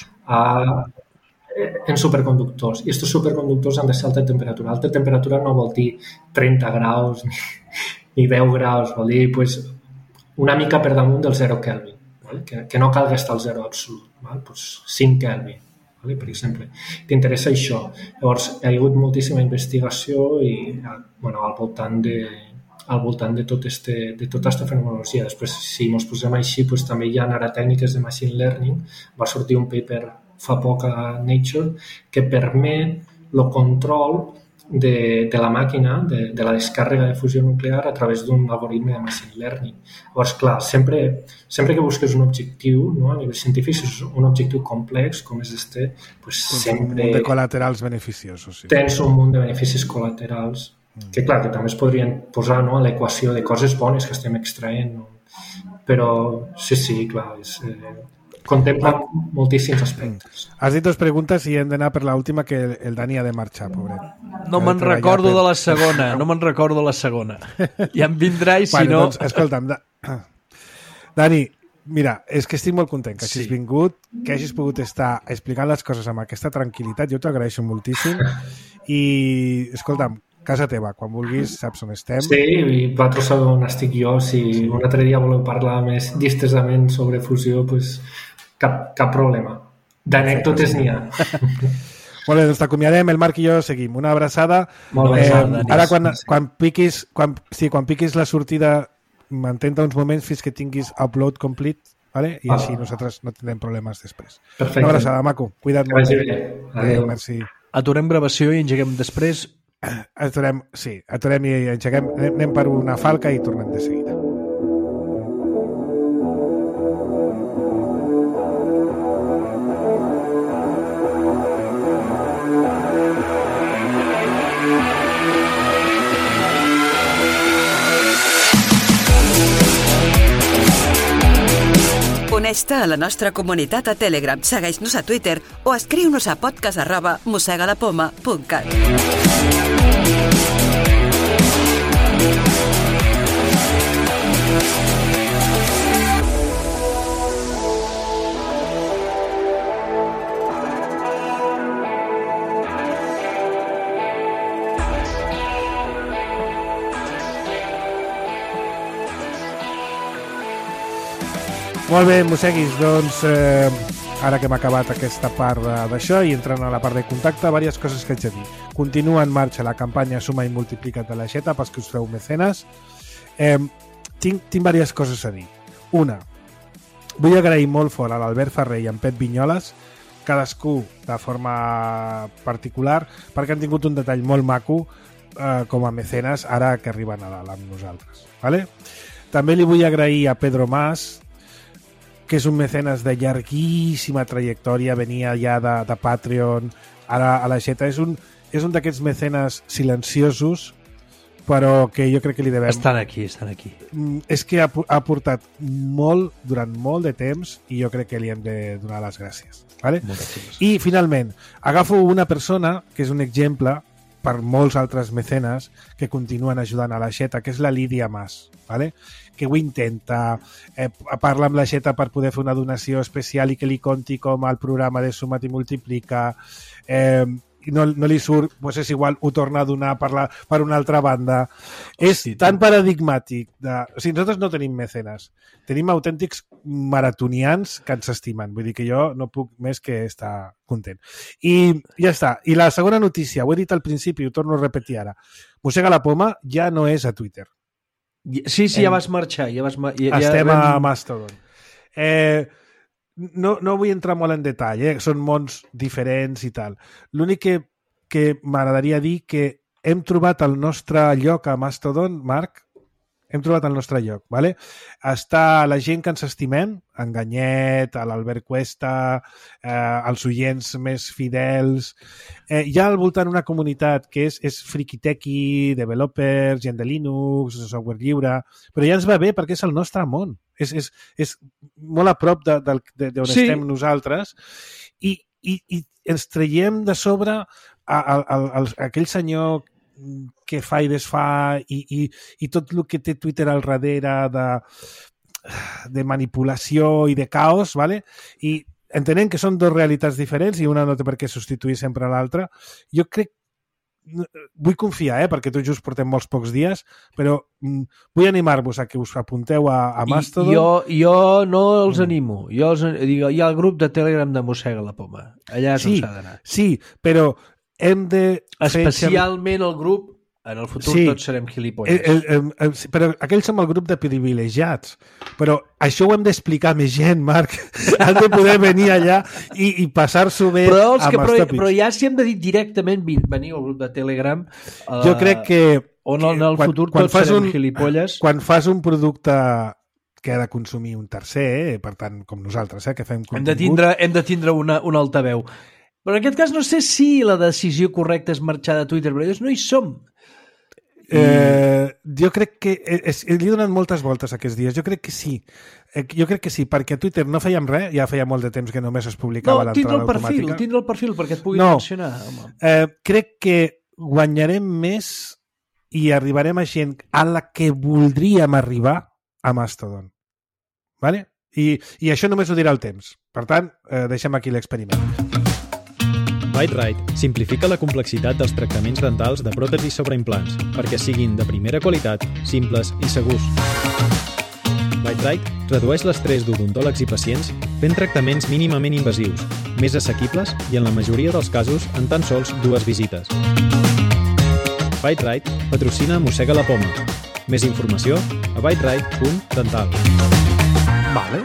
En superconductors. I aquests superconductors han de ser a alta temperatura. Alta temperatura no vol dir 30 graus ni 10 graus, vol dir una mica per damunt del 0 Kelvin. ¿Vale? Que no cal estar al 0 absolut. ¿Vale? 5 Kelvin, ¿vale? Per exemple. T'interessa això. Llavors, hi ha hagut moltíssima investigació i al voltant de tota aquesta fenomenologia. Després, si ens posem així, també hi ha ara tècniques de machine learning. Va sortir un paper fa poc a Nature que permet el control de la màquina, de la descàrrega de fusió nuclear a través d'un algoritme de machine learning. Llavors, clar, sempre que busques un objectiu, no, a nivell científic, si és un objectiu complex, com és sempre... Un munt de col·laterals beneficiosos. Sí. Tens un munt de beneficis col·laterals que, clar, que també es podrien posar a l'equació de coses bones que estem extraient. No? Però, sí, clar, contempla moltíssims aspectes. Has dit 2 preguntes i hem d'anar per l'última, que el Dani ha de marxar, pobret. No me'n recordo de la segona, no me'n recordo de la segona. Ja em vindrà i si no... Doncs, escolta'm, Dani, mira, és que estic molt content que hagis vingut, que hagis pogut estar explicant les coses amb aquesta tranquil·litat, jo t'ho agraeixo moltíssim, i, escolta'm, casa teva, quan vulguis, saps on estem. Sí, i vosaltres sabeu on estic jo. Si un altre dia voleu parlar més distesament sobre fusió, pues, cap problema. D'anècdotes n'hi ha. Molt bé, doncs t'acomiadem, el Marc i jo seguim. Una abraçada. Molt bé, ara, quan piquis la sortida, mantenta uns moments fins que tinguis upload complete, ¿vale? I així nosaltres no tindrem problemes després. Perfecte. Una abraçada, maco. Cuida't molt. Que vagi bé. Adéu. Merci. Aturem gravació i engeguem després. Aturem i engeguem. Anem per una falca i tornem de seguida. Uneix-te a la nostra comunitat a Telegram, segueix-nos a Twitter o escriu-nos a podcast@mosegalapoma.cat. Molt bé, mosseguis, doncs ara que hem acabat aquesta part d'això i entrant a la part de contacte, diverses coses que haig de dir. Continua en marxa la campanya Suma i Multiplica't de l'Aixeta pels que us feu mecenes. Tinc diverses coses a dir. Una, vull agrair molt fort a l'Albert Ferrer i a en Pep Vinyoles, cadascú de forma particular, perquè han tingut un detall molt maco com a mecenes ara que arriba Nadal amb nosaltres. ¿Vale? També li vull agrair a Pedro Mas, que és un mecenes de llarguíssima trajectòria, venia ja de Patreon, ara a l'Aixeta. És un d'aquests mecenes silenciosos, però que jo crec que li devem... Estan aquí. És que ha portat molt, durant molt de temps, i jo crec que li hem de donar les gràcies. ¿Vale? I, finalment, agafo una persona, que és un exemple per molts altres mecenes que continuen ajudant a l'Aixeta, que és la Lídia Mas, ¿vale? Que ho intenta, parla amb l'Aixeta per poder fer una donació especial i que li conti com el programa de Suma't i Multiplica, no li surt, doncs és igual, ho torna a donar per una altra banda. És tan paradigmàtic. O sigui, nosaltres no tenim mecenes, tenim autèntics maratonians que ens estimen. Vull dir que jo no puc més que estar content. I ja està. I la segona notícia, ho he dit al principi, ho torno a repetir ara. Mossega la Poma ja no és a Twitter. Sí, ja vas marxar. Estem a Mastodon. No vull entrar molt en detall, són mons diferents i tal. L'únic que m'agradaria dir que hem trobat el nostre lloc a Mastodon, Marc, hem trobat el nostre lloc, ¿vale? Està la gent que ens estimem, en Ganyet, l'Albert Cuesta, els oients més fidels. Hi ha al voltant una comunitat que és friki-tequi, developers, gent de Linux, software lliure, però ja ens va bé perquè és el nostre món. És molt a prop d'on estem nosaltres i ens traiem de sobre aquell senyor que fa i desfà i tot el que té Twitter al darrere de manipulació i de caos, ¿vale? I entenent que són dues realitats diferents i una no té per què substituir sempre l'altra, jo crec, vull confiar, perquè tot just portem molts pocs dies, però vull animar-vos a que us apunteu a Mastodon. Jo no els animo. Hi ha el grup de Telegram de Mossega la Poma. Allà és on s'ha d'anar. Sí, però hem de... Especialment el grup, en el futur tots serem gilipolles. Però aquells som el grup de privilegiats. Però això ho hem d'explicar a més gent, Marc. Han de poder venir allà i passar-s'ho bé amb els tòpics. Però ja si hem de dir directament veniu al grup de Telegram, jo crec que on en el futur tots serem gilipolles. Quan fas un producte que ha de consumir un tercer, per tant, com nosaltres, que fem contingut... Hem de tindre un altaveu. Però en aquest cas no sé si la decisió correcta és marxar de Twitter, però no hi som. Jo crec que... li he donat moltes voltes aquests dies. Jo crec que sí. Jo crec que sí, perquè a Twitter no fèiem res, ja feia molt de temps que només es publicava l'entrada automàtica. Tindre el perfil perquè et pugui mencionar. Crec que guanyarem més i arribarem a gent a la que voldríem arribar a Mastodon. Vale? I això només ho dirà el temps. Per tant, deixem aquí l'experiment. BiteRite simplifica la complexitat dels tractaments dentals de pròtesis sobre implants perquè siguin de primera qualitat, simples i segurs. BiteRite redueix l'estrès d'odontòlegs i pacients fent tractaments mínimament invasius, més assequibles i en la majoria dels casos en tan sols 2 visites. BiteRite patrocina Mossega la Poma. Més informació a biterite.dental. Vale.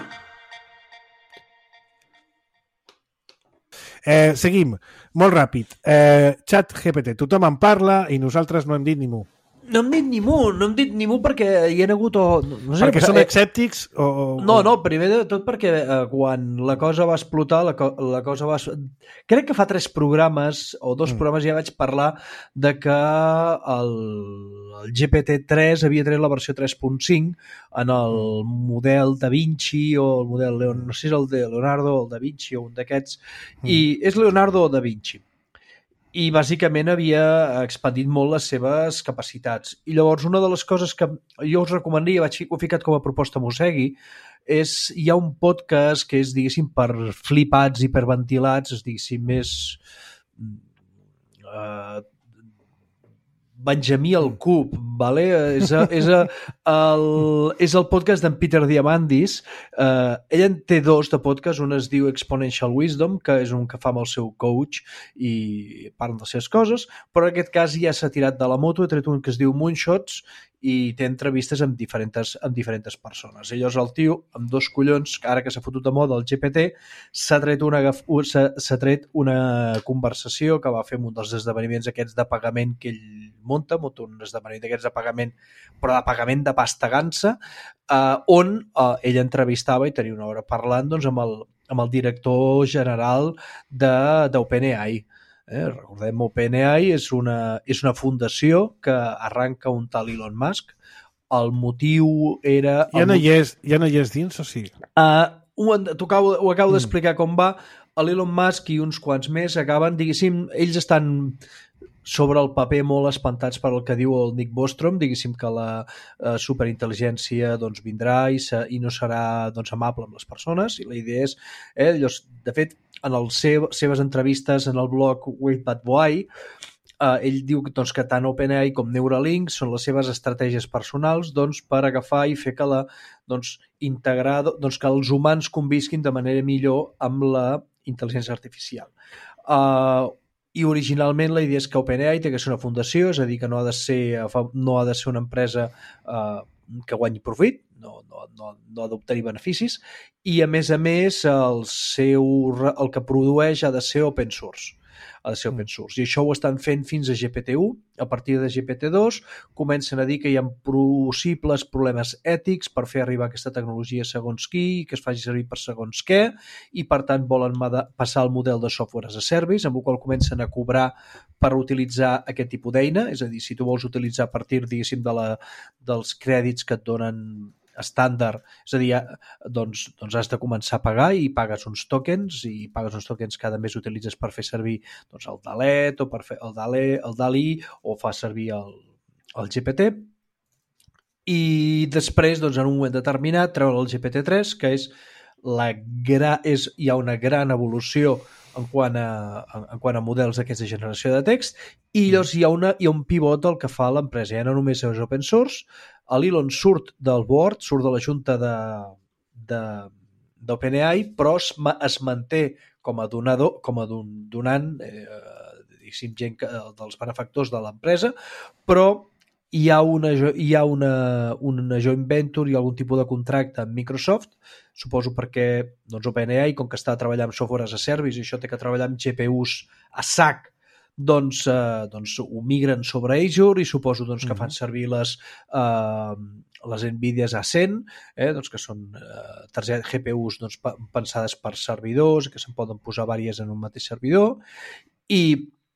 Seguim, molt ràpid. ChatGPT, tothom en parla i nosaltres no hem dit ni mu. No hem dit ni mu perquè hi ha hagut... No sé, perquè som escèptics o... No, primer de tot perquè quan la cosa va explotar, la cosa va... Crec que fa 3 programes o 2 programes ja vaig parlar de que el GPT-3 havia tret la versió 3.5 en el model Da Vinci o el model... No sé si és el de Leonardo o el Da Vinci o un d'aquests. I és Leonardo o Da Vinci. I bàsicament havia expandit molt les seves capacitats. I llavors una de les coses que jo us recomanaria, ho he ficat com a proposta Mossegui, hi ha un podcast que és, diguéssim, per flipats, hiperventilats, diguéssim, més... Benjamí el Cub, vale? És el podcast d'en Peter Diamandis. Ell en té 2 de podcast, un es diu Exponential Wisdom, que és un que fa amb el seu coach i parla de les seves coses, però en aquest cas ja s'ha tirat de la moto, ha tret un que es diu Moonshots i té entrevistes amb diferents persones. I llavors el tio, amb 2 collons, ara que s'ha fotut de moda el GPT, s'ha tret una conversació que va fer en un dels esdeveniments aquests de pagament que ell munta un esdeveniment d'aquests de pagament, però de pagament de pasta gansa, on ell entrevistava i tenia una hora parlant doncs, amb el director general d'OpenAI. Recordem, OpenAI és una fundació que arranca un tal Elon Musk. El motiu era... Ja no hi és dins, o sí? Ho acabo d'explicar com va. L'Elon Musk i uns quants més acaben, diguéssim, ells estan sobre el paper molt espantats per el que diu el Nick Bostrom, diguéssim que la superintel·ligència doncs, vindrà i no serà doncs, amable amb les persones, i la idea és, de fet, en les seves entrevistes en el blog Wait But Why, ell diu doncs, que tant OpenAI com Neuralink són les seves estratègies personals doncs, per agafar i fer que integrar que els humans convisquin de manera millor amb la intel·ligència artificial. I originalment la idea és que OpenAI té que ser una fundació, és a dir, que no ha de ser una empresa que guanyi profit, no ha d'obtenir beneficis, i a més el que produeix ha de ser open source. I això ho estan fent fins a GPT-1. A partir de GPT-2 comencen a dir que hi ha possibles problemes ètics per fer arribar aquesta tecnologia segons qui, que es faci servir per segons què, i per tant volen passar al model de software as a service, amb el qual comencen a cobrar per utilitzar aquest tipus d'eina. És a dir, si tu vols utilitzar a partir, diguéssim, dels crèdits que et donen estàndard, és a dir, doncs has de començar a pagar i pagues uns tokens cada mes utilitzes per fer servir doncs, el Dalet o per fer el Dalí o fa servir el GPT, i després doncs, en un moment determinat treure el GPT-3, que hi ha una gran evolució en quant a models d'aquesta generació de text, i llavors hi ha un pivot del que fa l'empresa. Ja no només és open source, l'Elon surt del board, surt de la junta d'OpenAI, però es manté com a donant, gent dels benefactors de l'empresa, però hi ha una joint venture i algun tipus de contracte amb Microsoft, suposo perquè doncs, OpenAI, com que està treballant amb software as a service i això té que treballar amb GPUs a sac, doncs ho migren sobre Azure i suposo doncs, que fan servir les NVIDIA A100, doncs, que són GPUs doncs, pensades per servidors, que se'n poden posar diverses en un mateix servidor, i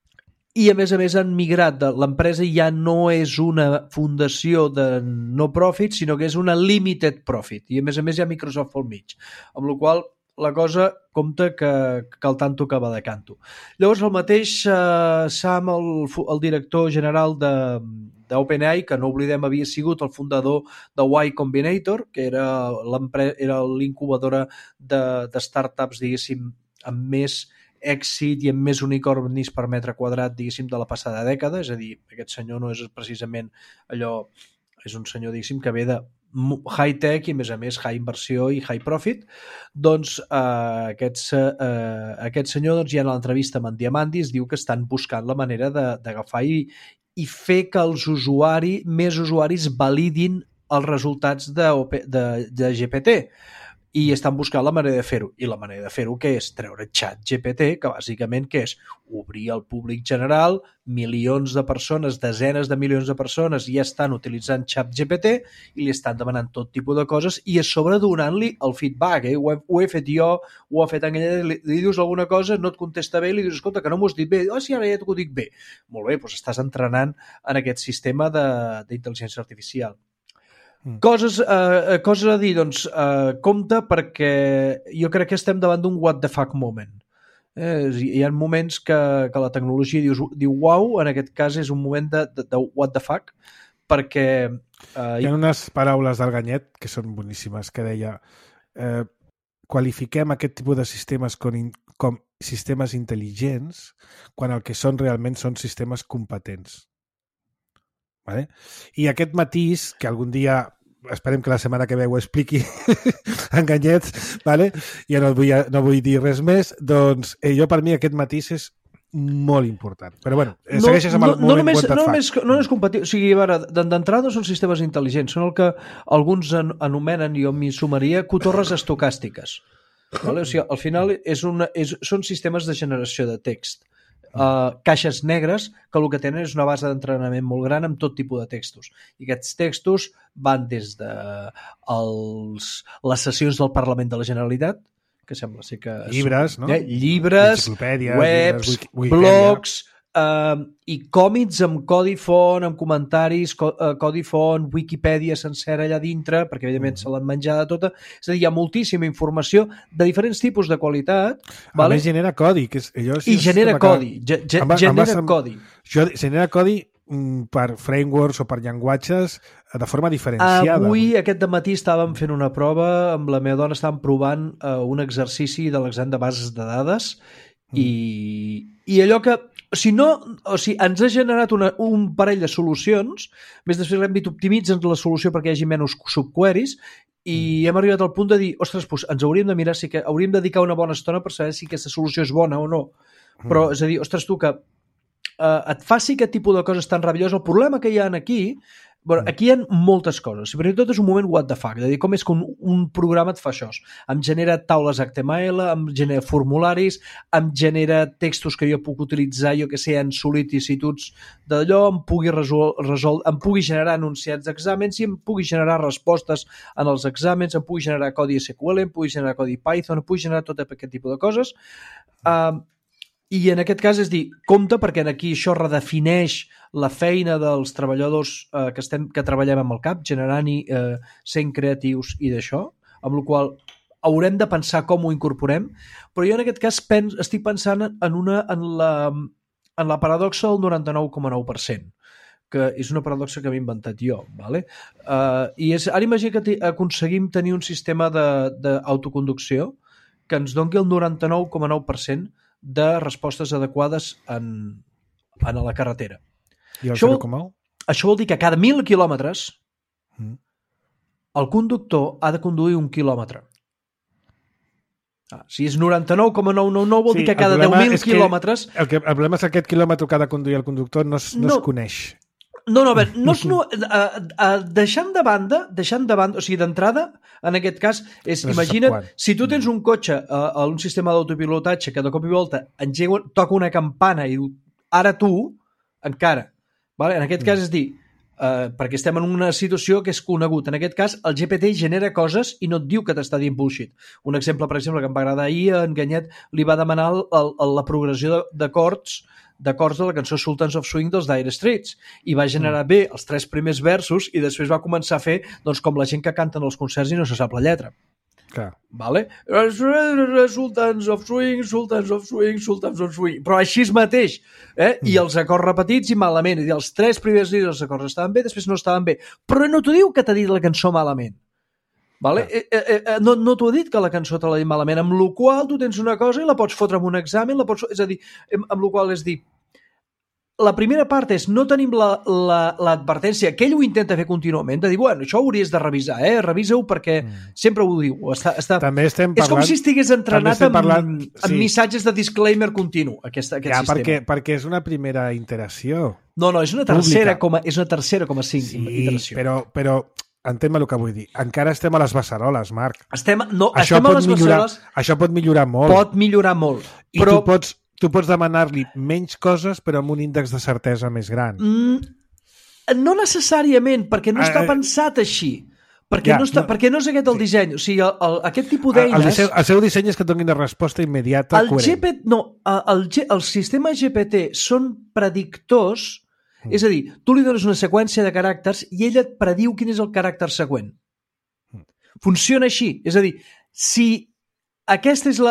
i a més han migrat l'empresa ja no és una fundació de no profit, sinó que és una limited profit, i a més hi ha Microsoft al mig, amb la qual la cosa compta que el tanto que va de canto. Llavors el mateix Sam, el director general d'OpenAI, que no oblidem havia sigut el fundador de Y Combinator, que era l'incubadora de startups, diguéssim, amb més èxit i amb més unicornis per metre quadrat, diguéssim, de la passada dècada. És a dir, aquest senyor no és precisament allò, és un senyor, diguéssim, que ve de high-tech i, a més, high inversió i high profit. Doncs aquest senyor, ja en l'entrevista amb en Diamandis, diu que estan buscant la manera d'agafar i fer que més usuaris validin els resultats de GPT. I estan buscant la manera de fer-ho. I la manera de fer-ho què és? Treure ChatGPT, que bàsicament què és? Obrir al públic general, milions de persones, desenes de milions de persones ja estan utilitzant ChatGPT i li estan demanant tot tipus de coses i a sobre donant-li el feedback. Ho he fet jo, ho ha fet en ella, li dius alguna cosa, no et contesta bé, li dius, escolta, que no m'ho has dit bé. Sí, ara ja t'ho dic bé. Molt bé, doncs estàs entrenant en aquest sistema d'intel·ligència artificial. Coses a dir, doncs, compte, perquè jo crec que estem davant d'un what the fuck moment. Hi ha moments que la tecnologia diu wow, en aquest cas és un moment de what the fuck, perquè... Hi ha unes paraules del Ganyet que són boníssimes, que deia qualifiquem aquest tipus de sistemes com sistemes intel·ligents quan el que són realment són sistemes competents. Vale? I aquest matís, que algun dia, esperem que la setmana que ve ho expliqui en Ganyets, vale? Ja no vull dir res més, doncs jo per mi aquest matís és molt important. Però bueno, segueixes amb el moment what the fuck. No és compatible, o sigui, d'entrada són sistemes intel·ligents, són el que alguns anomenen, jo m'hi sumaria, cotorres estocàstiques. Vale? O sigui, al final són sistemes de generació de text. Caixes negres que el que tenen és una base d'entrenament molt gran amb tot tipus de textos, i aquests textos van des de les sessions del Parlament de la Generalitat, que sembla ser que llibres, no? Llibres, webs, blogs, i còmics amb codi font, amb comentaris, codi font, Wikipedia sencera allà dintre, perquè evidentment se l'han menjada tota. És a dir, hi ha moltíssima informació de diferents tipus de qualitat. A més, genera codi. Genera codi. Genera codi per frameworks o per llenguatges de forma diferenciada. Avui, aquest dematí, estàvem fent una prova, amb la meva dona estàvem provant un exercici de l'examen de bases de dades i allò que ens ha generat un parell de solucions, més després l'hem dit optimitza'ns la solució perquè hi hagi menys subqueries, i hem arribat al punt de dir, ostres, doncs ens hauríem de mirar, hauríem de dedicar una bona estona per saber si aquesta solució és bona o no. Però, és a dir, ostres, tu que et faci aquest tipus de coses tan rabiós, el problema que hi ha aquí... Bueno, aquí hi ha moltes coses. Primer de tot és un moment what the fuck, de dir com és que un programa et fa això. Em genera taules HTML, em genera formularis, em genera textos que jo puc utilitzar, jo que sé, en sol·licituds d'allò, em pugui generar enunciats d'exàmens i em pugui generar respostes en els exàmens, em pugui generar codi SQL, em pugui generar codi Python, em pugui generar tot aquest tipus de coses. I en aquest cas és dir, compte, perquè aquí això redefineix la feina dels treballadors que treballem amb el cap, generant i sent creatius i d'això, amb la qual haurem de pensar com ho incorporem, però jo en aquest cas estic pensant en la paradoxa del 99,9%, que és una paradoxa que m'he inventat jo. Vale? Ara imagina que aconseguim tenir un sistema d'autoconducció que ens doni el 99,9% de respostes adequades en la carretera. I el 0,1? Això vol dir que cada 1.000 quilòmetres el conductor ha de conduir 1 quilòmetre. Si és 99,999 vol dir que cada 10.000 quilòmetres... El problema és que aquest quilòmetre que ha de conduir el conductor no es coneix. No, a veure, deixant de banda, o sigui, d'entrada, en aquest cas, imagina't, si tu tens un cotxe a un sistema d'autopilotatge que de cop i volta toca una campana i diu, ara tu, encara. Vale? En aquest cas és dir, perquè estem en una situació que és conegut. En aquest cas, el GPT genera coses i no et diu que t'està dient bullshit. Un exemple, per exemple, que em va agradar ahir, en Ganyet li va demanar la progressió d'acords de la cançó Sultans of Swing dels Dire Straits i va generar bé els 3 primers versos i després va començar a fer com la gent que canta en els concerts i no se sap la lletra. Clar. Vale? Sultans of Swing, Sultans of Swing, Sultans of Swing. Però així mateix. I els acords repetits i malament. És a dir, els 3 primers dies els acords estaven bé, després no estaven bé. Però no t'ho diu que t'ha dit la cançó malament. Vale? No t'ho ha dit que la cançó te l'ha dit malament, amb la qual tu tens una cosa i la pots fotre en un examen, és a dir, amb la qual és dir, la primera part és no tenim l'advertència, que ell ho intenta fer contínuament, de dir, bueno, això ho hauries de revisar, revisa-ho perquè sempre ho diu. També estem parlant... És com si estigués entrenat amb missatges de disclaimer continu, aquest sistema. Perquè és una primera iteració. No, és una tercera coma 5 iteració. Però entén-me el que vull dir. Encara estem a les beceroles, Marc. Estem a les beceroles. Això pot millorar molt. Pot millorar molt. I però... tu pots demanar-li menys coses però amb un índex de certesa més gran. No necessàriament, perquè no està pensat així. Perquè no és aquest el disseny. O sigui, aquest tipus d'eines... El seu disseny és que et donin una resposta immediata coherent. El sistema GPT són predictors, és a dir, tu li dones una seqüència de caràcters i ell et prediu quin és el caràcter següent. Funciona així. És a dir, si aquest és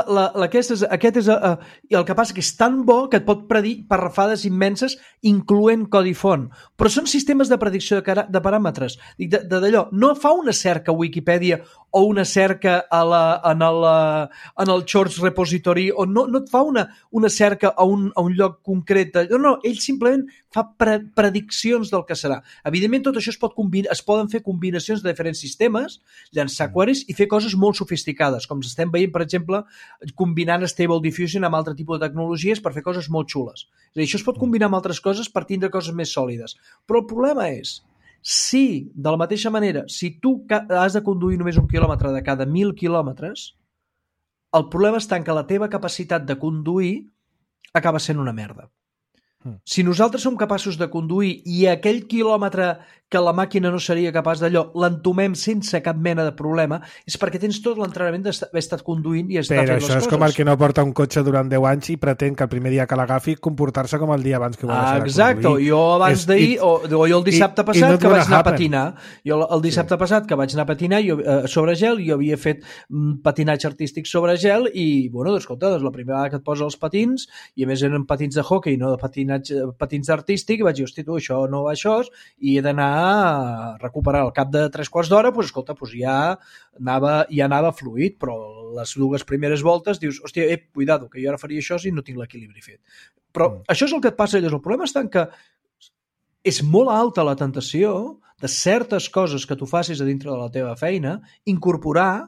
el que passa que és tan bo que et pot predir parrafades immenses incloent codi font, però són sistemes de predicció de paràmetres d'allò, no fa una cerca a Wikipedia o una cerca en el Chords Repository o no et fa una cerca a un lloc concret, ell simplement fa prediccions del que serà. Evidentment tot això es poden fer combinacions de diferents sistemes, llançar queries i fer coses molt sofisticades, com estem veient per exemple, combinant Stable Diffusion amb altre tipus de tecnologies per fer coses molt xules. És a dir, això es pot combinar amb altres coses per tindre coses més sòlides. Però el problema és, si, de la mateixa manera, si tu has de conduir només 1 quilòmetre de cada 1.000 quilòmetres, el problema està en que la teva capacitat de conduir acaba sent una merda. Si nosaltres som capaços de conduir i aquell quilòmetre que la màquina no seria capaç d'allò l'entomem sense cap mena de problema, és perquè tens tot l'entrenament d'haver estat conduint i estar fent les coses. Però això és com el que no porta un cotxe durant 10 anys i pretén que el primer dia que l'agafi comportar-se com el dia abans que ho va deixar de conduir. Exacte, jo abans d'ahir, o jo el dissabte passat que vaig anar a patinar. Jo el dissabte passat que vaig anar a patinar sobre gel, jo havia fet patinatge artístic sobre gel i, bueno, escolta, la primera vegada que et posa els patins, i a més eren patins de hockey, no de patins artístic, i vaig dir, hosti, tu, això no va això, i he d'anar a recuperar al cap de 3/4 d'hora, doncs escolta, ja anava fluid, però les 2 primeres voltes dius, hòstia, cuidado, que jo ara faria això si no tinc l'equilibri fet. Però això és el que et passa, el problema està en que és molt alta la tentació de certes coses que tu facis a dintre de la teva feina, incorporar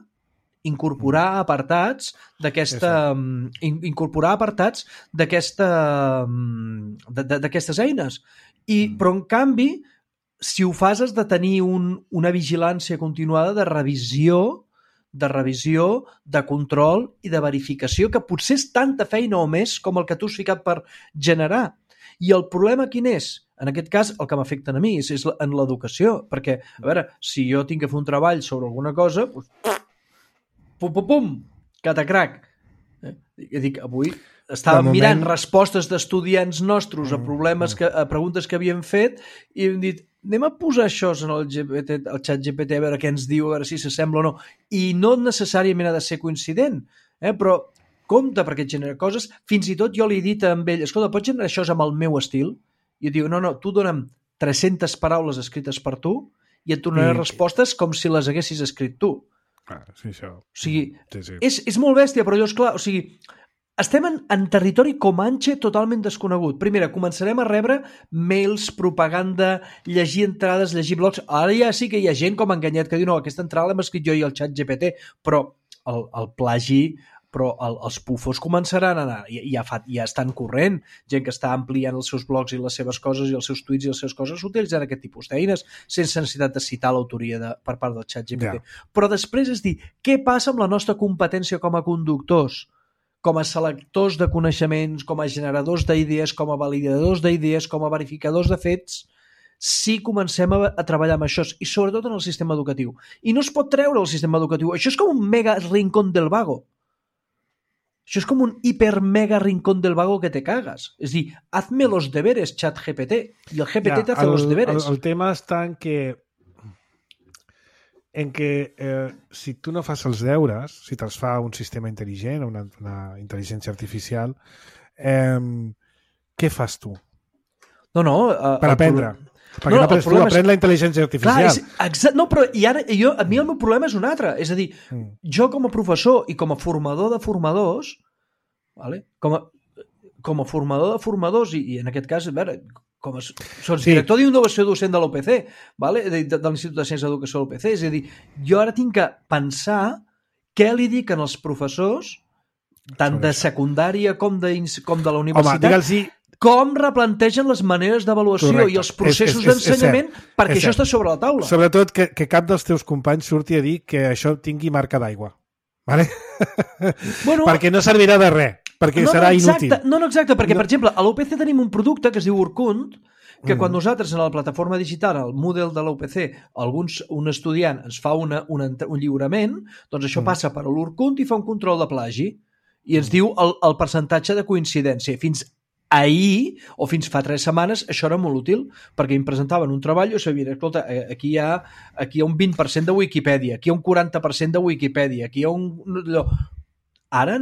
apartats d'aquestes eines. Però, en canvi, si ho fas has de tenir una vigilància continuada de revisió, de control i de verificació, que potser és tanta feina o més com el que tu has ficat per generar. I el problema quin és? En aquest cas, el que m'afecta a mi és en l'educació, perquè, a veure, si jo tinc que fer un treball sobre alguna cosa, pum, catacrac. Dic, avui estàvem mirant respostes d'estudiants nostres a preguntes que havien fet i hem dit, anem a posar això en el xat GPT a veure què ens diu, a veure si s'assembla o no. I no necessàriament ha de ser coincident, però compte perquè et genera coses. Fins i tot jo li he dit a ell, escolta, pots generar això amb el meu estil? I diu, no, tu dona'm 300 paraules escrites per tu i et donaré respostes com si les haguessis escrit tu. Sí, això. O sigui, és molt bèstia, però allò és clar, o sigui, estem en territori comanche totalment desconegut. Primera, començarem a rebre mails, propaganda, llegir entrades, llegir blogs. Ara ja sí que hi ha gent com Enganyet que diu, no, aquesta entrada l'hem escrit jo i el xat GPT, però el plagi, però els pufos començaran a anar, ja estan corrent, gent que està ampliant els seus blogs i les seves coses i els seus tuits i les seves coses utilitzant aquest tipus d'eines sense necessitat de citar l'autoria per part del xat GPT. Però després és dir, què passa amb la nostra competència com a conductors, com a selectors de coneixements, com a generadors d'idees, com a validadors d'idees, com a verificadors de fets, si comencem a treballar amb això, i sobretot en el sistema educatiu. I no es pot treure el sistema educatiu. Això és com un mega rincón del vago. Això és com un hiper-mega rincón del vago que te cagas. És a dir, hazme los deberes, chat GPT. I el GPT te hace los deberes. El tema està en que si tu no fas els deures, si te'ls fa un sistema intel·ligent, una intel·ligència artificial, què fas tu? No. Per aprendre. Perquè no tu aprèn la intel·ligència artificial. Clar, no, però i ara, a mi el meu problema és un altre. És a dir, jo com a professor i com a formador de formadors, vale? com a formador de formadors, i en aquest cas, a veure, soc director d'innovació docent de l'OPC, vale? de l'Institut de Ciència d'Educació de l'OPC, és a dir, jo ara tinc que pensar què li dic als professors, tant de secundària com de la universitat, digue'ls-hi com replantegen les maneres d'avaluació i els processos d'ensenyament perquè això està sobre la taula. Sobretot que cap dels teus companys surti a dir que això tingui marca d'aigua. Vale? Bueno, perquè no servirà de res, perquè serà inútil. Exacte, perquè, per exemple, a l'UPC tenim un producte que es diu Urkunt, que quan nosaltres en la plataforma digital, el Moodle de l'UPC, un estudiant ens fa un lliurament, doncs això passa per l'Urkunt i fa un control de plagi i ens diu el percentatge de coincidència. Fins ahir, o fins fa 3 setmanes, això era molt útil, perquè em presentaven un treball i sabien, escolta, aquí hi ha un 20% de Wikipedia, aquí hi ha un 40% de Wikipedia, aquí hi ha un... Ara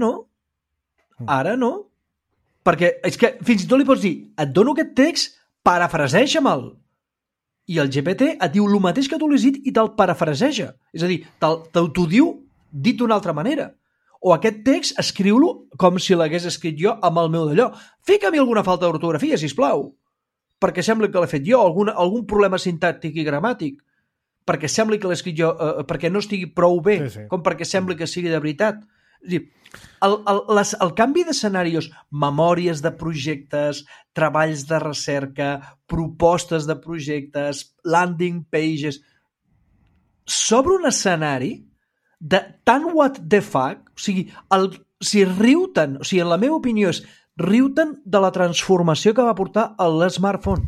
no. Perquè és que fins i tot li pots dir, et dono aquest text, parafraseja-me'l. I el GPT et diu el mateix que tu li has dit i te'l parafraseja. És a dir, t'ho diu dit d'una altra manera. O aquest text, escriu-lo com si l'hagués escrit jo amb el meu d'allò. Fica-m'hi alguna falta d'ortografia, sisplau, perquè sembla que l'he fet jo, algun problema sintàctic i gramàtic, perquè sembla que l'he escrit jo, perquè no estigui prou bé, com perquè sembla que sigui de veritat. És a dir, el canvi d'escenaris, memòries de projectes, treballs de recerca, propostes de projectes, landing pages, s'obre un escenari de tan what the fuck, o sigui, si riu-te'n, o sigui, en la meva opinió és riu-te'n de la transformació que va portar l'smartphone.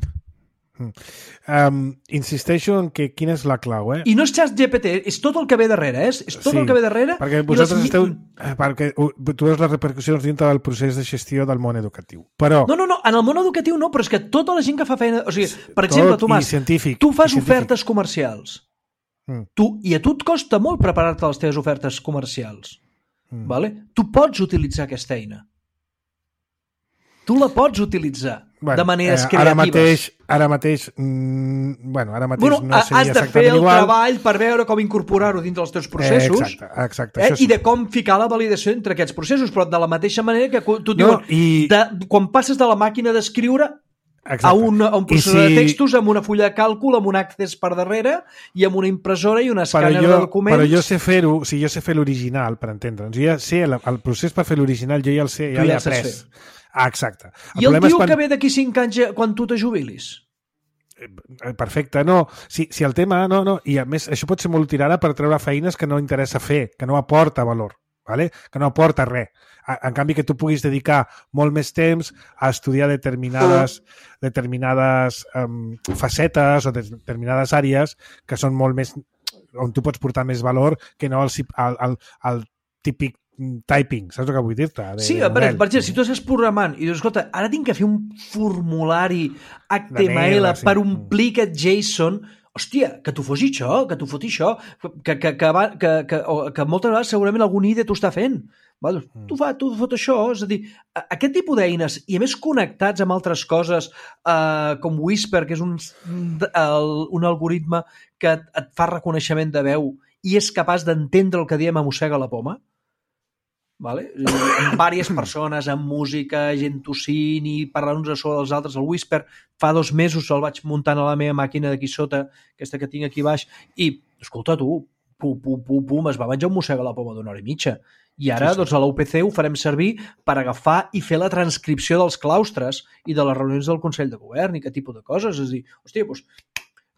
Insisteixo en que quina és la clau, I no és ChatGPT, és tot el que ve darrere, és tot el que ve darrere. Perquè vosaltres perquè tu veus les repercussions dintre del procés de gestió del món educatiu. Però... No, en el món educatiu no, però és que tota la gent que fa feina... O sigui, per exemple, Tomàs, tu fas ofertes comercials. I a tu et costa molt preparar-te les teves ofertes comercials. Vale? Tu pots utilitzar aquesta eina. Tu la pots utilitzar de maneres creatives. Ara mateix no seria has de fer el treball per veure com incorporar-ho dins dels teus processos exacte, i de com ficar la validació entre aquests processos, però de la mateixa manera que tu diuen, quan passes de la màquina d'escriure a un processador de textos, amb una fulla de càlcul, amb un Access per darrere i amb una impressora i un escàner de documents. Però jo sé fer-ho, jo sé fer l'original, per entendre'ns. Jo ja sé el procés per fer l'original, jo ja el sé, ja l'he après. Exacte. I el tio que ve d'aquí 5 anys quan tu te jubilis? Perfecte, no. Si el tema... No. I a més, això pot ser molt útil ara per treure feines que no interessa fer, que no aporta valor, ¿vale? Que no aporta res. En canvi, que tu puguis dedicar molt més temps a estudiar determinades facetes o determinades àrees que són molt més... on tu pots portar més valor que no el típic typing, saps el que vull dir-te? Sí, per exemple, si tu estàs programant i dius, escolta, ara tinc que fer un formulari HTML per omplir aquest JSON, hòstia, que t'ho foti això, que moltes vegades segurament algun IDE t'ho està fent. Tu fot això, és a dir, aquest tipus d'eines, i a més connectats amb altres coses, com Whisper, que és un algoritme que et fa reconeixement de veu i és capaç d'entendre el que diem a mossega la poma, amb diverses persones, amb música, gent tossint i parlant uns a sobre dels altres. El Whisper fa 2 mesos el vaig muntant a la meva màquina d'aquí sota, aquesta que tinc aquí baix, i, escolta tu, pum, es va menjar un mossega la poma d'1 hora i mitja. I ara, doncs, a la UPC ho farem servir per agafar i fer la transcripció dels claustres i de les reunions del Consell de Govern i aquest tipus de coses. És a dir, hòstia, doncs,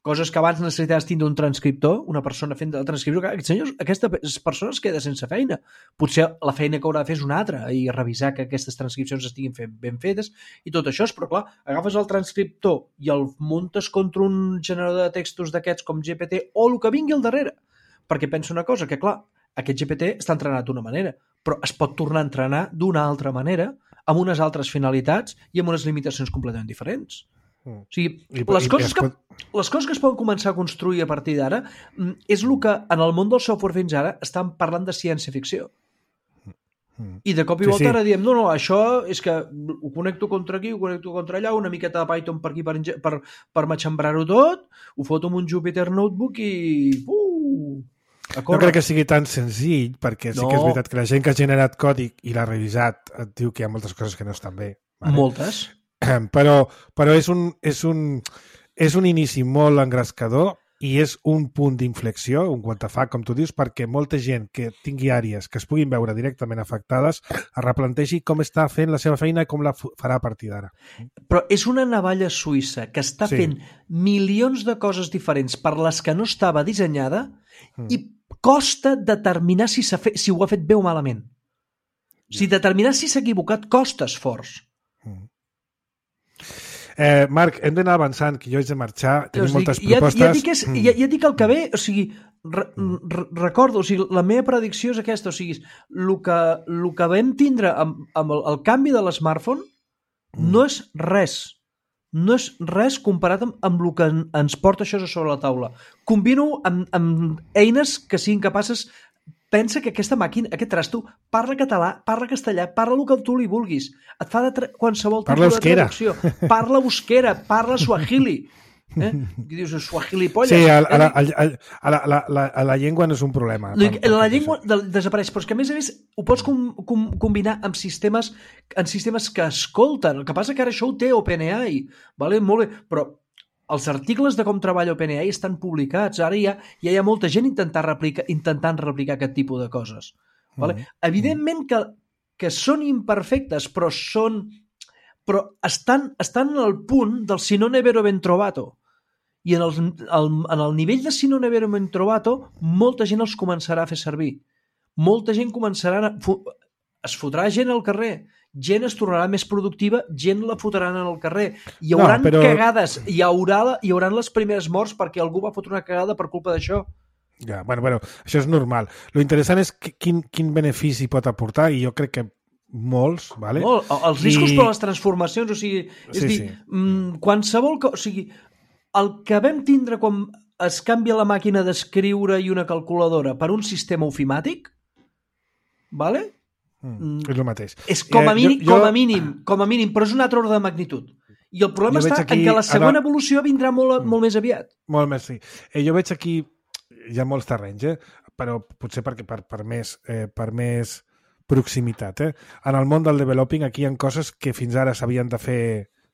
Coses que abans necessitaves tindre un transcriptor, una persona fent la transcripció. Senyors, aquesta persona es queda sense feina. Potser la feina que haurà de fer és una altra i revisar que aquestes transcripcions estiguin ben fetes i tot això. Però clar, agafes el transcriptor i el muntes contra un generador de textos d'aquests com GPT o el que vingui al darrere. Perquè penso una cosa, que clar, aquest GPT està entrenat d'una manera, però es pot tornar a entrenar d'una altra manera, amb unes altres finalitats i amb unes limitacions completament diferents. O sigui, les coses que es poden començar a construir a partir d'ara és el que en el món del software fins ara estan parlant de ciència-ficció. I de cop i volta ara diem, no, això és que ho connecto contra aquí, ho connecto contra allà, una miqueta de Python per aquí per matxembrar-ho tot, ho foto amb un Jupyter Notebook i... No crec que sigui tan senzill, perquè sí que és veritat que la gent que ha generat codi i l'ha revisat et diu que hi ha moltes coses que no estan bé. Vale? Moltes. Però és un inici molt engrescador i és un punt d'inflexió, un what the fuck, com tu dius, perquè molta gent que tingui àrees que es puguin veure directament afectades es replantegi com està fent la seva feina i com la farà a partir d'ara. Però és una navalla suïssa que està fent milions de coses diferents per les que no estava dissenyada i costa determinar si ho ha fet bé o malament. Si determinar si s'ha equivocat costa esforç. Marc, hem d'anar avançant, que jo haig de marxar, tenim moltes propostes. Ja dic el que ve, o sigui, recordo, o sigui, la meva predicció és aquesta, o sigui, el que vam tindre amb el canvi de l'smartphone no és res comparat amb el que ens porta això sobre la taula. Combino amb eines que siguin capaces. Pensa que aquesta màquina, aquest trasto, parla català, parla castellà, parla el que tu li vulguis. Et fa qualsevol tipus de traducció. Parla euskera, parla swahili. Què dius, swahili polla? Sí, la llengua no és un problema. La llengua desapareix, però és que a més ho pots combinar amb sistemes que escolten. El que passa que ara això ho té OpenAI, vale? Molt bé, però els articles de com treballa OpenAI estan publicats. Ara ja hi ha molta gent intentant replicar aquest tipus de coses. Vale? Evidentment que són imperfectes, però estan en el punt del si non è vero ben trovato. I en el nivell de si non è vero ben trovato, molta gent els començarà a fer servir. Molta gent es fotrà gent al carrer, gent es tornarà més productiva, gent la fotran en el carrer. Hi haurà cagades, hi hauran les primeres morts perquè algú va fotre una cagada per culpa d'això. Ja, bueno, això és normal. Lo interessant és quin benefici pot aportar, i jo crec que molts, vale? Els riscos per les transformacions, o sigui, qualsevol cosa, o sigui, el que vam tindre quan es canvia la màquina d'escriure i una calculadora per un sistema ofimàtic, vale? És el mateix. És com a mínim, però és un altre ordre de magnitud. I el problema està en que la següent evolució vindrà molt més aviat. Molt més, sí. Jo veig aquí, hi ha molts terrenys, però potser perquè per més proximitat. En el món del developing aquí hi ha coses que fins ara s'havien de fer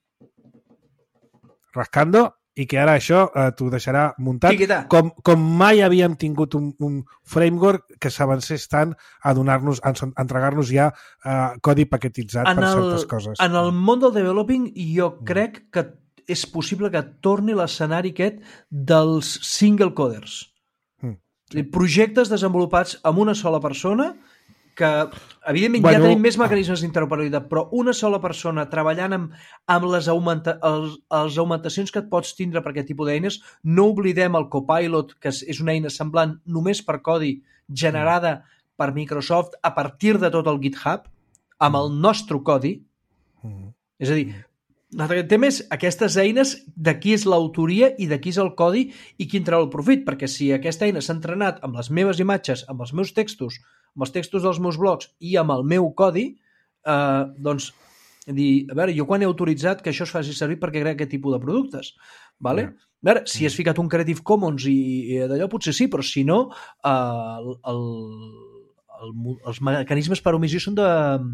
rascando i que ara això t'ho deixarà muntat, com mai havíem tingut un framework que s'avancés tant a entregar-nos ja codi paquetitzat per certes coses. En el món del developing jo crec que és possible que torni l'escenari aquest dels single coders. Projectes desenvolupats amb una sola persona que, evidentment, ja tenim més mecanismes d'interoperabilitat, però una sola persona treballant amb les augmentacions que et pots tindre per aquest tipus d'eines. No oblidem el Copilot, que és una eina semblant només per codi, generada per Microsoft a partir de tot el GitHub, amb el nostre codi. És a dir, el tema és aquestes eines, de qui és l'autoria i de qui és el codi i qui en treu el profit, perquè si aquesta eina s'ha entrenat amb les meves imatges, amb els meus textos, amb els textos dels meus blogs i amb el meu codi, doncs, a veure, jo quan he autoritzat que això es faci servir perquè crea aquest tipus de productes, vale? A veure, si has ficat un Creative Commons i d'allò potser sí, però si no, els mecanismes per omissió són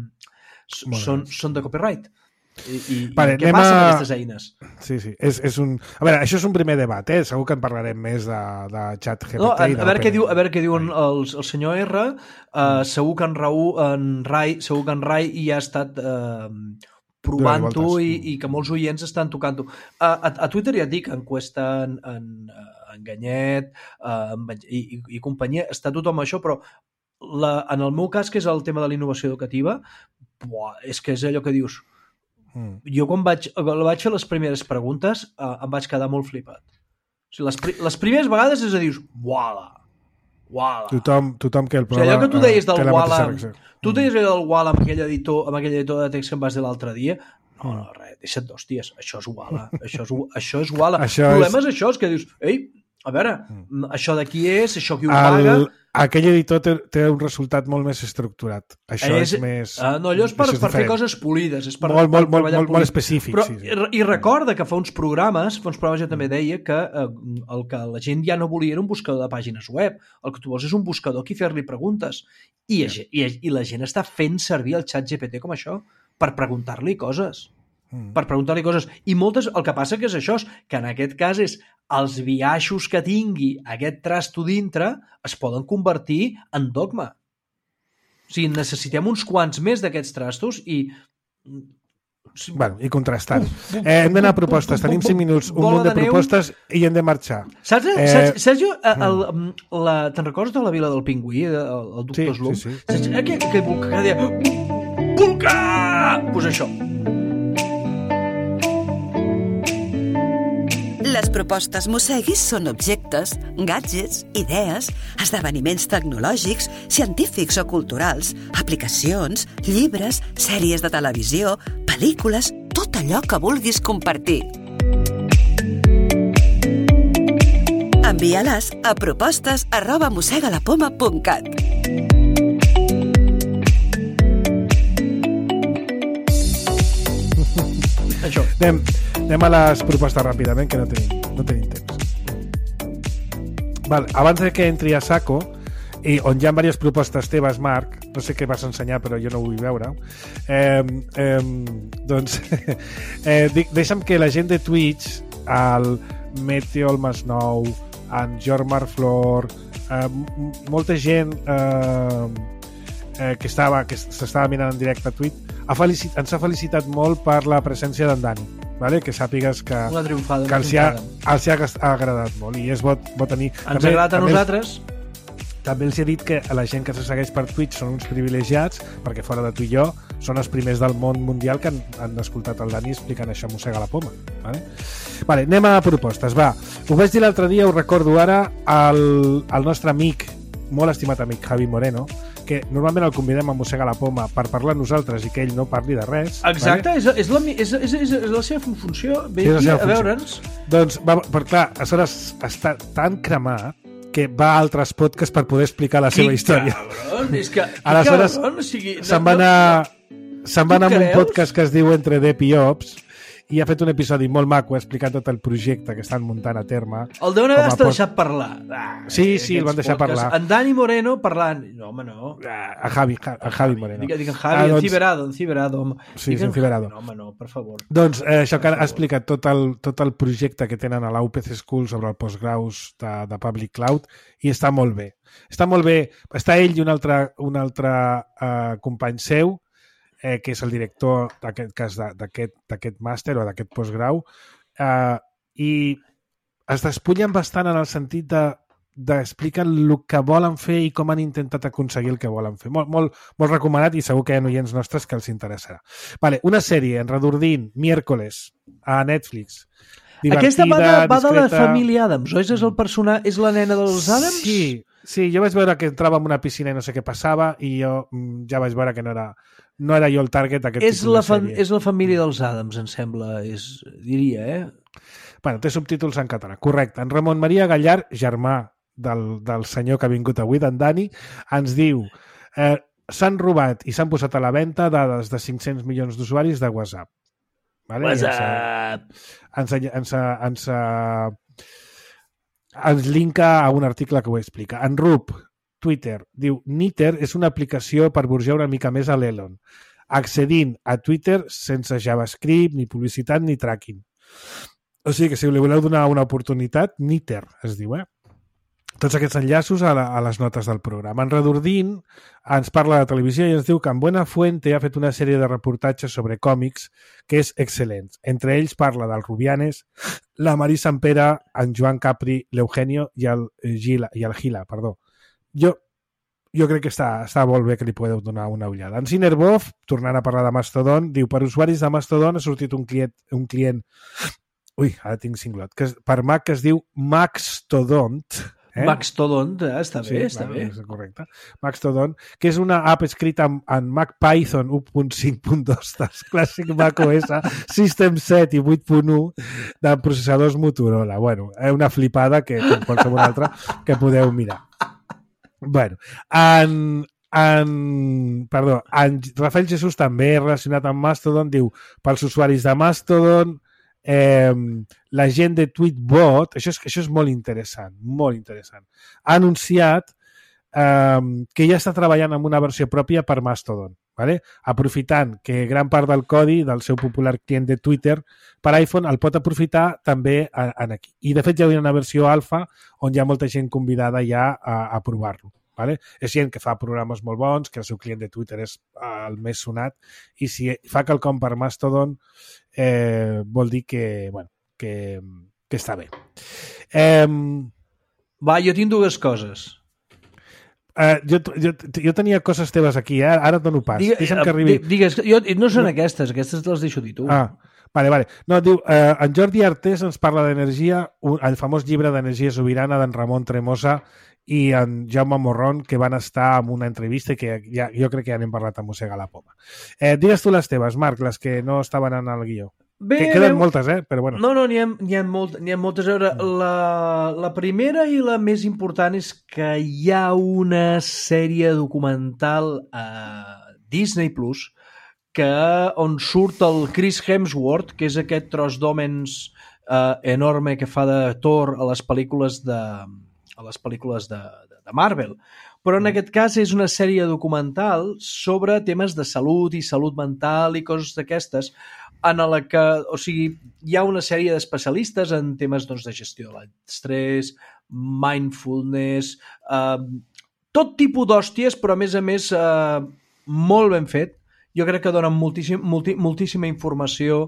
de copyright. I què passa amb aquestes eines? Sí. A veure, això és un primer debat, segur que en parlarem més de ChatGPT. No, a veure què diuen el senyor R. Segur que en Rai ja ha estat provant-ho i que molts oients estan tocant-ho. A Twitter ja et dic, enquesta en Ganyet i companyia, està tothom això, però en el meu cas, que és el tema de la innovació educativa, és que és allò que dius. Jo quan vaig fer les primeres preguntes em vaig quedar molt flipat. O sigui, les primeres vegades és a dir, uala. Tothom que el programa... allò que tu deies del Walla, tu deies allò del Walla amb aquell editor de text que em vas dir l'altre dia, no, res, deixa't d'hòsties, això és Walla, això és Walla. El problema és això, és que dius, ei, a veure, això d'aquí és, això aquí ho paga... Aquell editor té un resultat molt més estructurat. Això és més... No, allò és per fer coses polides. És per molt específic. Però, sí. I recorda que fa uns programes jo també deia que el que la gent ja no volia era un buscador de pàgines web. El que tu vols és un buscador a qui fer-li preguntes. I la gent està fent servir el xat GPT com això per preguntar-li coses. I moltes, el que passa que és això, que en aquest cas és els biaixos que tingui aquest trasto dintre es poden convertir en dogma. O sigui, necessitem uns quants més d'aquests trastos i... Bueno, i contrastant. Hem d'anar a propostes. Tenim 5 minuts, un munt de propostes i hem de marxar. Saps, Sergio, te'n recordes de la Vila del Pingüí, el doctor Slum? Sí. Que deia... Volcà! Pues això. Les propostes Mosseguis són objectes, gadgets, idees, esdeveniments tecnològics, científics o culturals, aplicacions, llibres, sèries de televisió, pel·lícules, tot allò que vulguis compartir. Envia-les a propostes@mossegalapoma.cat. Això. Anem a les propostes ràpidament, que no tenim temps. Abans de que entri a saco, i on hi ha diverses propostes teves, Marc, no sé què vas ensenyar, però jo no ho vull veure, doncs deixa'm que la gent de Twitch, el Meteo, el Masnou, en Jordi Marflor, molta gent que s'estava mirant en directe a Twitch, ens ha felicitat molt per la presència d'en Dani, vale? Que sàpigues que els ha agradat molt i és bo tenir... Ens ha agradat a nosaltres. També els he dit que a la gent que se segueix per Twitch són uns privilegiats, perquè fora de tu i jo són els primers del món mundial que han escoltat el Dani explicant això, Mossega la Poma. Vale, anem a propostes. Ho vaig dir l'altre dia, ho recordo ara, el nostre amic, molt estimat amic, Javi Moreno, que normalment el convidem a Mossega la Poma per parlar a nosaltres i que ell no parli de res. Exacte, vale? és la seva funció. Ve aquí a veure'ns. Doncs, però clar, aleshores està tan cremat que va a altres podcasts per poder explicar la seva història. Cabron, és que... Aleshores, se'n va anar amb un podcast que es diu Entre Dep i Ops i ha fet un episodi molt maco explicant tot el projecte que estan muntant a terme. El deuen haver deixat parlar. Sí, el van deixar parlar. En Dani Moreno parlant... No, home, no. A Javi Moreno. Dic en Javi, en Ciberado. Sí, en Ciberado. No, home, no, per favor. Doncs això que ha explicat tot el projecte que tenen a la UPC School sobre el postgraus de Public Cloud i està molt bé. Està molt bé. Està ell i un altre company seu, que és el director d'aquest màster o d'aquest postgrau, i es despullen bastant en el sentit d'explicar el que volen fer i com han intentat aconseguir el que volen fer. Molt recomanat i segur que hi ha oients nostres que els interessarà. Una sèrie, en Redordint, miércoles, a Netflix. Aquesta va de la família Adams, oi? És el personatge, és la nena dels Adams? Sí, jo vaig veure que entrava en una piscina i no sé què passava i jo ja vaig veure que no era jo el target d'aquest tipus de sèrie. És la família dels Adams, em sembla, diria, té subtítols en català, correcte. En Ramon Maria Gallar, germà del senyor que ha vingut avui, d'en Dani, ens diu s'han robat i s'han posat a la venda dades de 500 milions d'usuaris de WhatsApp. WhatsApp! Ens linka a un article que ho explica. En Rup, Twitter, diu Niter és una aplicació per burjar una mica més a l'Elon, accedint a Twitter sense JavaScript, ni publicitat, ni tracking. O sigui que si li voleu donar una oportunitat, Niter es diu, tots aquests enllaços a les notes del programa. En Redordín ens parla de televisió i ens diu que en Buenafuente ha fet una sèrie de reportatges sobre còmics que és excel·lent. Entre ells parla del Rubianes, la Mari Sampere, en Joan Capri, l'Eugenio i el Gila. Jo crec que està molt bé que li podeu donar una ullada. En Cinerbov, tornant a parlar de Mastodon, diu, per usuaris de Mastodon ha sortit un client ara tinc cinglot, per Mac que es diu Maxtodont. Maxtodon, està bé, està bé. És correcte. Maxtodon, que és una app escrita en MacPython 1.5.2 dels clàssic macOS, System 7 i 8.1 de processadors Motorola. Bueno, una flipada que com qualsevol altra que podeu mirar. Bueno, en Rafael Jesús també relacionat amb Mastodon diu, pels usuaris de Mastodon, la gent de Tweetbot, això és molt interessant, ha anunciat que ja està treballant en una versió pròpia per Mastodon, ¿vale? Aprofitant que gran part del codi del seu popular client de Twitter per iPhone el pot aprofitar també en aquí. I de fet ja hi ha una versió alfa on hi ha molta gent convidada ja a provar-lo. Vale? És gent que fa programes molt bons, que el seu client de Twitter és el més sonat, i si fa quelcom per Mastodon vol dir que està bé. Jo tinc dues coses. Jo tenia coses teves aquí, ara et dono pas. Deixa'm que arribi. Digues, no són aquestes les deixo dir tu. Vale. No, diu, en Jordi Artés ens parla d'energia, el famós llibre d'Energia Sobirana d'en Ramon Tremosa i en Jaume Morron, que van estar en una entrevista que jo crec que ja n'hem parlat amb Mossega la Poma. Digues tu les teves, Marc, les que no estaven en el guió. Queden moltes, però bueno. No, n'hi ha moltes. A veure, la primera i la més important és que hi ha una sèrie documental a Disney Plus on surt el Chris Hemsworth, que és aquest tros d'hòmens enorme que fa de Thor a les pel·lícules de Marvel. Però en aquest cas és una sèrie documental sobre temes de salut i salut mental i coses d'aquestes, en la que, hi ha una sèrie d'especialistes en temes de gestió de l'estrès, mindfulness, tot tipus d'hòsties, però a més molt ben fet. Jo crec que donen moltíssima informació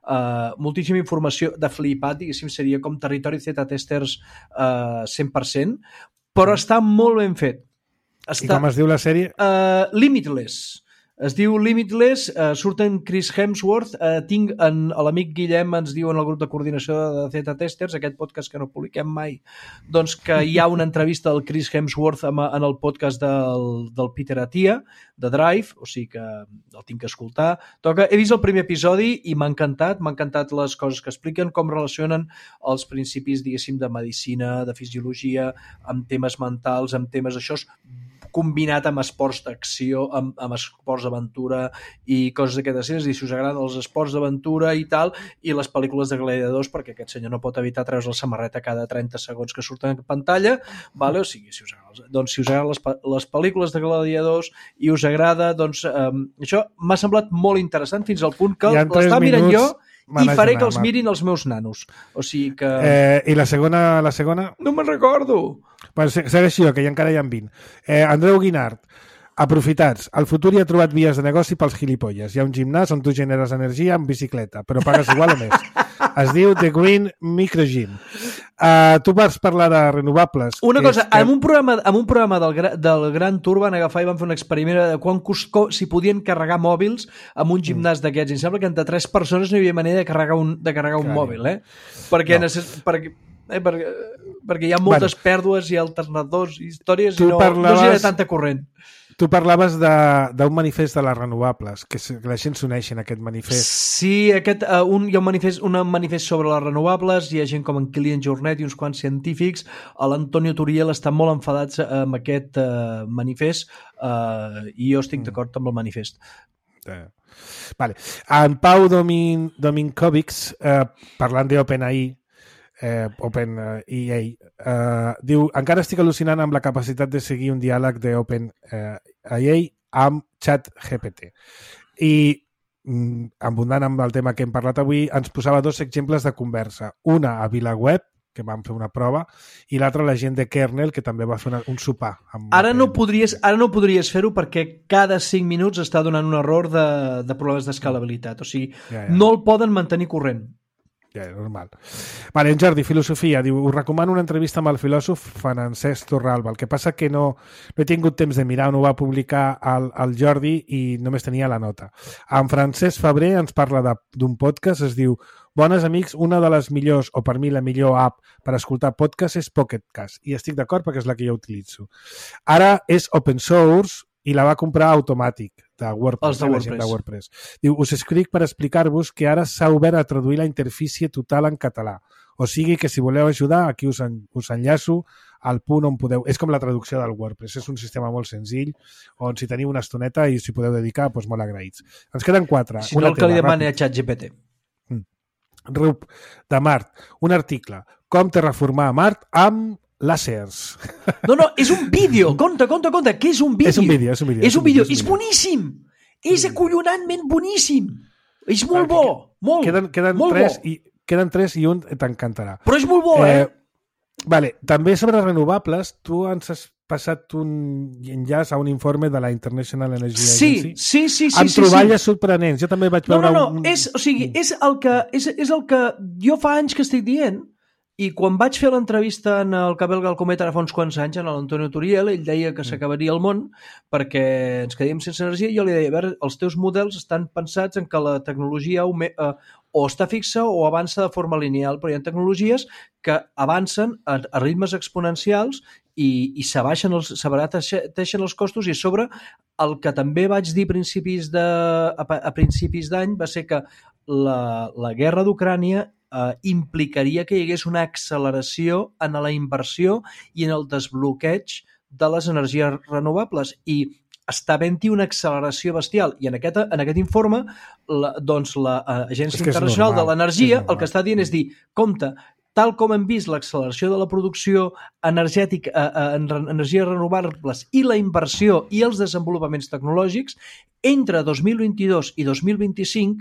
de flipat, diguéssim, seria com Territori Z-Testers 100%, però està molt ben fet. I com es diu la sèrie? Limitless. Es diu Limitless, surten Chris Hemsworth, tinc l'amic Guillem, ens diu en el grup de coordinació de Z-Testers, aquest podcast que no publiquem mai, doncs que hi ha una entrevista del Chris Hemsworth en el podcast del Peter Attia, de Drive, o sigui que el tinc que escoltar. He vist el primer episodi i m'ha encantat les coses que expliquen, com relacionen els principis, diguéssim, de medicina, de fisiologia, amb temes mentals, amb temes això, combinat amb esports d'acció, amb esports d'aventura i coses d'aquestes. És a dir, si us agraden els esports d'aventura i tal, i les pel·lícules de gladiadors, perquè aquest senyor no pot evitar treure's la samarreta cada 30 segons que surten en pantalla, vale? O sigui, si us agraden les pel·lícules de gladiadors i us agrada, doncs això m'ha semblat molt interessant fins al punt que l'està mirant jo i faré que els mirin els meus nanos. O sigui que... I la segona? No me'n recordo. Bueno, segueixi jo, que encara hi ha 20. Andreu Guinart, aprofitats. El futur hi ha trobat vies de negoci pels gilipolles. Hi ha un gimnàs on tu generes energia amb bicicleta, però pagues igual o més. Es diu The Green Microgym. Tu vas parlar de renovables. Una cosa, en un programa del Gran Tour van agafar i van fer un experiment de si podien carregar mòbils amb un gimnàs d'aquests. I em sembla que entre 3 persones no hi havia manera de carregar un mòbil, perquè hi ha moltes pèrdues i alternadors i històries i no hi ha tanta corrent. Tu parlaves d'un manifest de les renovables, que la gent s'uneixi en aquest manifest. Sí, hi ha un manifest sobre les renovables, hi ha gent com en Kilian Jornet i uns quants científics. L'Antonio Turiel està molt enfadat amb aquest manifest i jo estic d'acord amb el manifest. Vale. En Pau Dominkovics, parlant d'OpenAI, OpenAI, diu, encara estic al·lucinant amb la capacitat de seguir un diàleg d'OpenAI amb ChatGPT. I abundant amb el tema que hem parlat avui, ens posava 2 exemples de conversa. Una a VilaWeb, que van fer una prova, i l'altre la gent de Kernel, que també va fer un sopar. Ara no podries fer-ho perquè cada 5 minuts està donant un error de problemes d'escalabilitat. O sigui, no el poden mantenir corrent. Ja, normal. Vale, en Jordi, filosofia. Diu, us recomano una entrevista amb el filòsof Francesc Torralba. El que passa que no he tingut temps de mirar, no ho va publicar el Jordi i només tenia la nota. En Francesc Febrer ens parla d'un podcast, es diu Bones amics, una de les millors, o per mi la millor app per escoltar podcast és Pocket Cast. I estic d'acord perquè és la que jo utilitzo. Ara és open source i la va comprar Automatic, de WordPress. De WordPress. Diu, us escric per explicar-vos que ara s'ha obert a traduir la interfície total en català. O sigui que si voleu ajudar, aquí us enllaço al punt on podeu... És com la traducció del WordPress, és un sistema molt senzill, on si teniu una estoneta i si podeu dedicar, doncs molt agraïts. Ens queden 4. Si no, el que li demani a ChatGPT. Rup, de Mart, un article. Com terraformar Mart amb làsers. No, és un vídeo. Compte, que és un vídeo. És un vídeo. És boníssim. És acollonantment boníssim. És molt bo. Queden 3 i un t'encantarà. Però és molt bo, Vale, també sobre renovables, tu ens has passat un enllaç a un informe de la International Energy Agency. Sí. Amb troballes sorprenents. Jo també vaig veure... És el que jo fa anys que estic dient. I quan vaig fer l'entrevista en el que belga el cometa ara fa uns quants anys, en l'Antonio Turiel, ell deia que s'acabaria el món perquè ens quedaríem sense energia, i jo li deia, a veure, els teus models estan pensats en que la tecnologia o està fixa o avança de forma lineal, però hi ha tecnologies que avancen a ritmes exponencials i s'abarateixen els costos, i a sobre el que també vaig dir a principis d'any va ser que la guerra d'Ucrània implicaria que hi hagués una acceleració en la inversió i en el desbloqueig de les energies renovables, i està havent-hi una acceleració bestial. I en aquest informe, l'Agència Internacional de l'Energia el que està dient és dir, compte, tal com hem vist l'acceleració de la producció energètica en energies renovables i la inversió i els desenvolupaments tecnològics, entre 2022 i 2025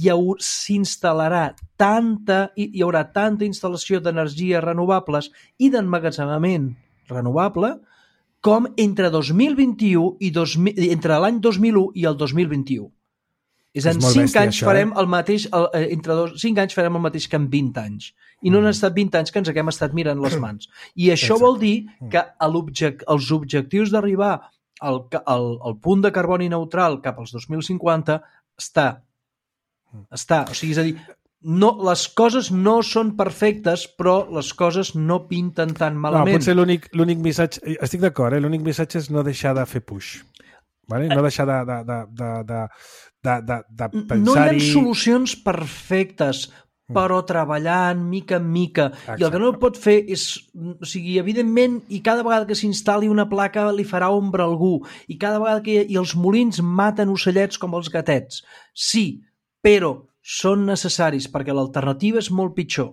hi haurà tanta instal·lació d'energies renovables i d'emmagatzemament renovable com entre 2021 entre l'any 2001 i el 2021. És en 5 anys farem el mateix, entre 5 anys farem el mateix que en 20 anys. I no han estat 20 anys que ens haguem estat mirant les mans. I això vol dir que els objectius d'arribar al punt de carboni neutral cap als 2050 està. O sigui, és a dir, les coses no són perfectes, però les coses no pinten tan malament. Potser l'únic missatge... Estic d'acord, l'únic missatge és no deixar de fer push. Vale? No deixar de pensar-hi... No hi ha solucions perfectes, però treballant mica en mica. Exacte. I el que no pot fer és... O sigui, evidentment, i cada vegada que s'instal·li una placa li farà ombra a algú, i cada vegada que... I els molins maten ocellets com els gatets. Sí, però són necessaris, perquè l'alternativa és molt pitjor.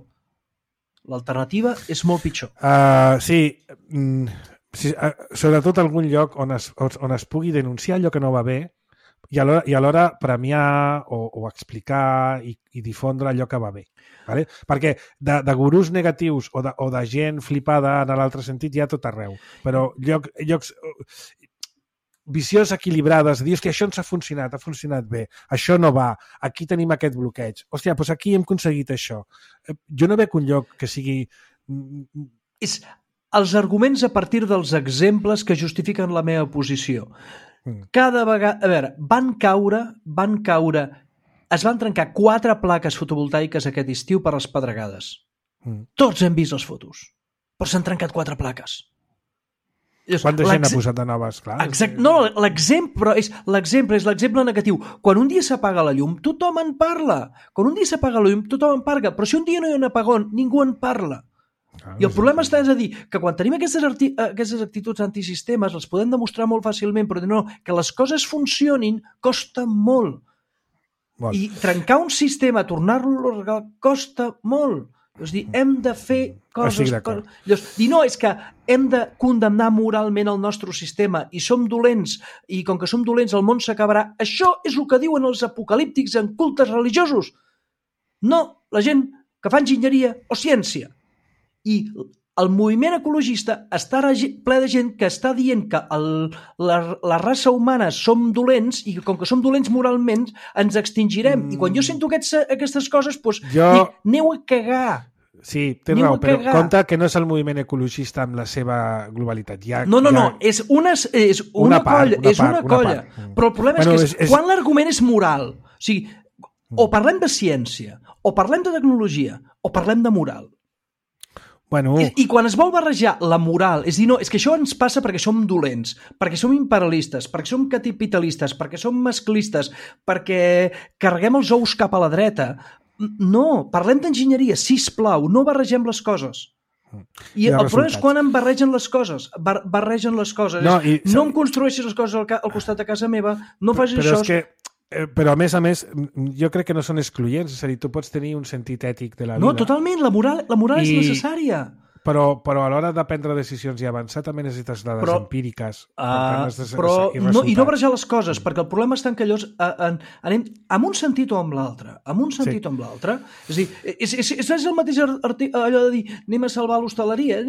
Sí, sobretot algun lloc on es pugui denunciar allò que no va bé, i alhora premiar o explicar i difondre allò que va bé. Vale? Perquè de gurús negatius o de gent flipada en l'altre sentit hi ha tot arreu, però llocs visions equilibrades, dius que això ens ha funcionat bé, això no va, aquí tenim aquest bloqueig, hòstia, doncs aquí hem aconseguit això. Jo no veig un lloc que sigui... És els arguments a partir dels exemples que justifiquen la meva posició. Cada vegada... A veure, van caure... Es van trencar 4 plaques fotovoltaiques aquest estiu per les pedregades. Tots hem vist les fotos. Però s'han trencat 4 plaques. Quanta gent ha posat de noves? Clar. No, l'exemple és l'exemple negatiu. Quan un dia s'apaga la llum, tothom en parla. Però si un dia no hi ha un apagón, ningú en parla. I el problema està, és a dir, que quan tenim aquestes actituds antisistemes les podem demostrar molt fàcilment, però no, que les coses funcionin costa molt. I trencar un sistema, tornar-lo a regar, costa molt. És dir, hem de fer coses... Dir, no, és que hem de condemnar moralment el nostre sistema i som dolents, i com que som dolents el món s'acabarà. Això és el que diuen els apocalíptics en cultes religiosos. No, la gent que fa enginyeria o ciència. I el moviment ecologista està ple de gent que està dient que la raça humana som dolents i com que som dolents moralment ens extingirem. I quan jo sento aquestes coses, doncs dic, aneu a cagar. Sí, tens raó, però compte que no és el moviment ecologista amb la seva globalitat. No, és una colla. Però el problema és que quan l'argument és moral, o sigui, o parlem de ciència, o parlem de tecnologia, o parlem de moral. Bueno. I quan es vol barrejar la moral, és dir, no, és que això ens passa perquè som dolents, perquè som imperialistes, perquè som capitalistes, perquè som masclistes, perquè carreguem els ous cap a la dreta. No, parlem d'enginyeria, sisplau, no barregem les coses. I el problema és quan em barregen les coses. No em construeixis les coses al costat de casa meva, no facis això. Però, a més, jo crec que no són excloents. És a dir, tu pots tenir un sentit ètic de la vida. No, totalment, la moral és necessària. Però a l'hora de prendre decisions i avançar també necessites dades empíriques. I no barrejar les coses, perquè el problema està en que llavors anem amb un sentit o amb l'altre. És a dir, és el mateix allò de dir anem a salvar l'hostaleria.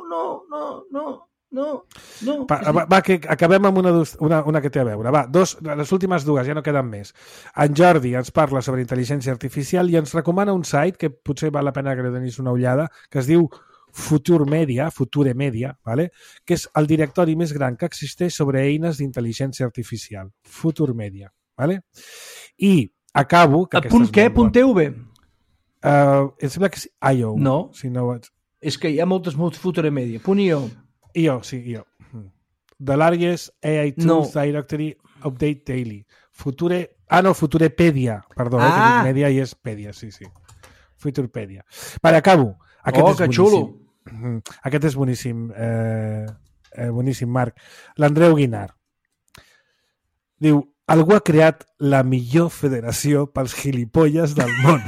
No. Va, que acabem amb una que té a veure. Va, les últimes dues, ja no queden més. En Jordi ens parla sobre intel·ligència artificial i ens recomana un site que potser val la pena que li donis una ullada, que es diu Future Media, ¿vale? Que és el directori més gran que existeix sobre eines d'intel·ligència artificial. Future Media, ¿vale? I acabo... .tv? Em sembla que és IO. No, si no és que hi ha moltes Future Media. .io. IO. The largest AI Tools Directory Update Daily. Futurepedia. Perdó, que dic media i és pedia, sí. Futurepedia. Vale, acabo. Que xulo. Aquest és boníssim. Boníssim, Marc. L'Andreu Guinart diu: algú ha creat la millor federació pels gilipolles del món.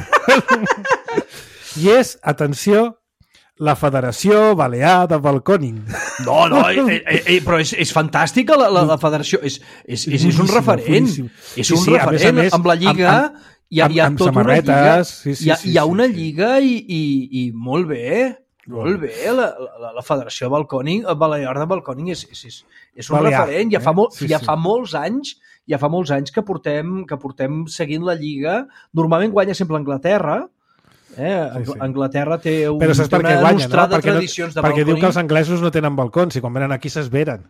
I és, atenció, la Federació Balear de Balconing. No, però és fantàstica la federació. És un referent. És un referent. Amb la Lliga hi ha tota una lliga. Hi ha una lliga i molt bé. Molt bé. La Federació Balear de Balconing és un referent. Ja fa molts anys que portem seguint la Lliga. Normalment guanya sempre Anglaterra. Anglaterra té una demostrada de tradicions de balconing. Perquè diu que els anglesos no tenen balcons i quan venen aquí s'esveren.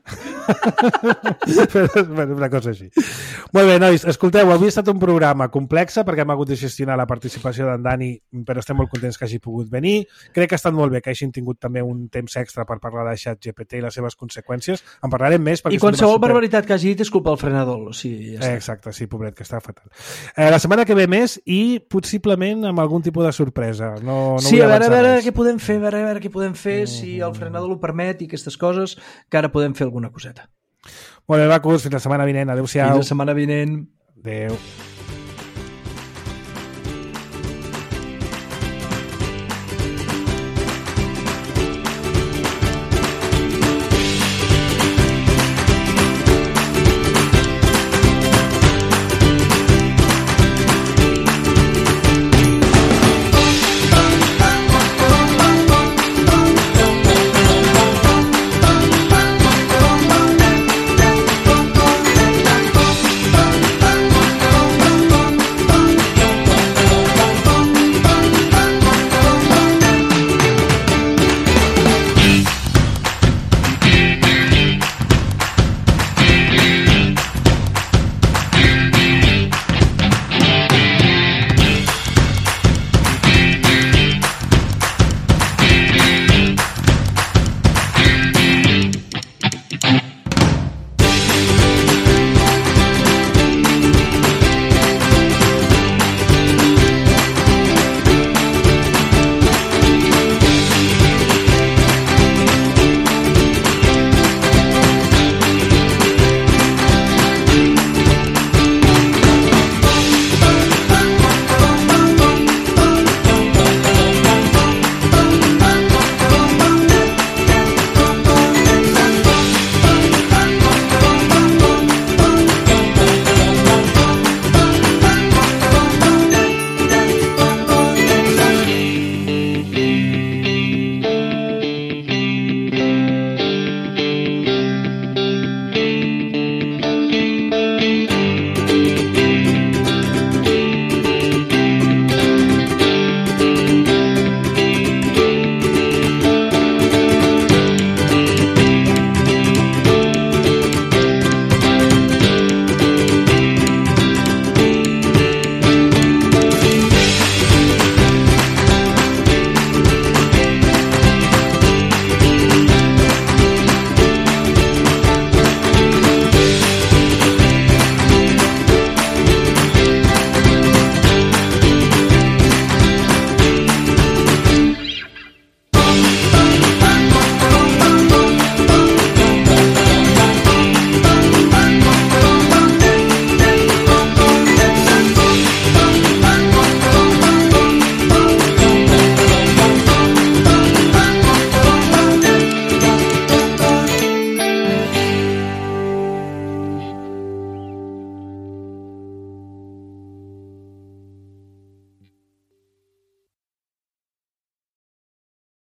Una cosa així. Molt bé, nois, escolteu, avui ha estat un programa complex perquè hem hagut de gestionar la participació d'en Dani, però estem molt contents que hagi pogut venir. Crec que ha estat molt bé que hagin tingut també un temps extra per parlar de ChatGPT i les seves conseqüències. En parlarem més. I qualsevol barbaritat que hagi dit és culpa del frenador. Exacte, sí, pobret, que està fatal. La setmana que ve més i possiblement amb algun tipus de sorpresa. Sí, a veure què podem fer, si el frenador ho permet i aquestes coses, que ara podem fer alguna coseta. Molt bé, Bacus, fins la setmana vinent. Adéu-siau. Fins la setmana vinent. Adéu.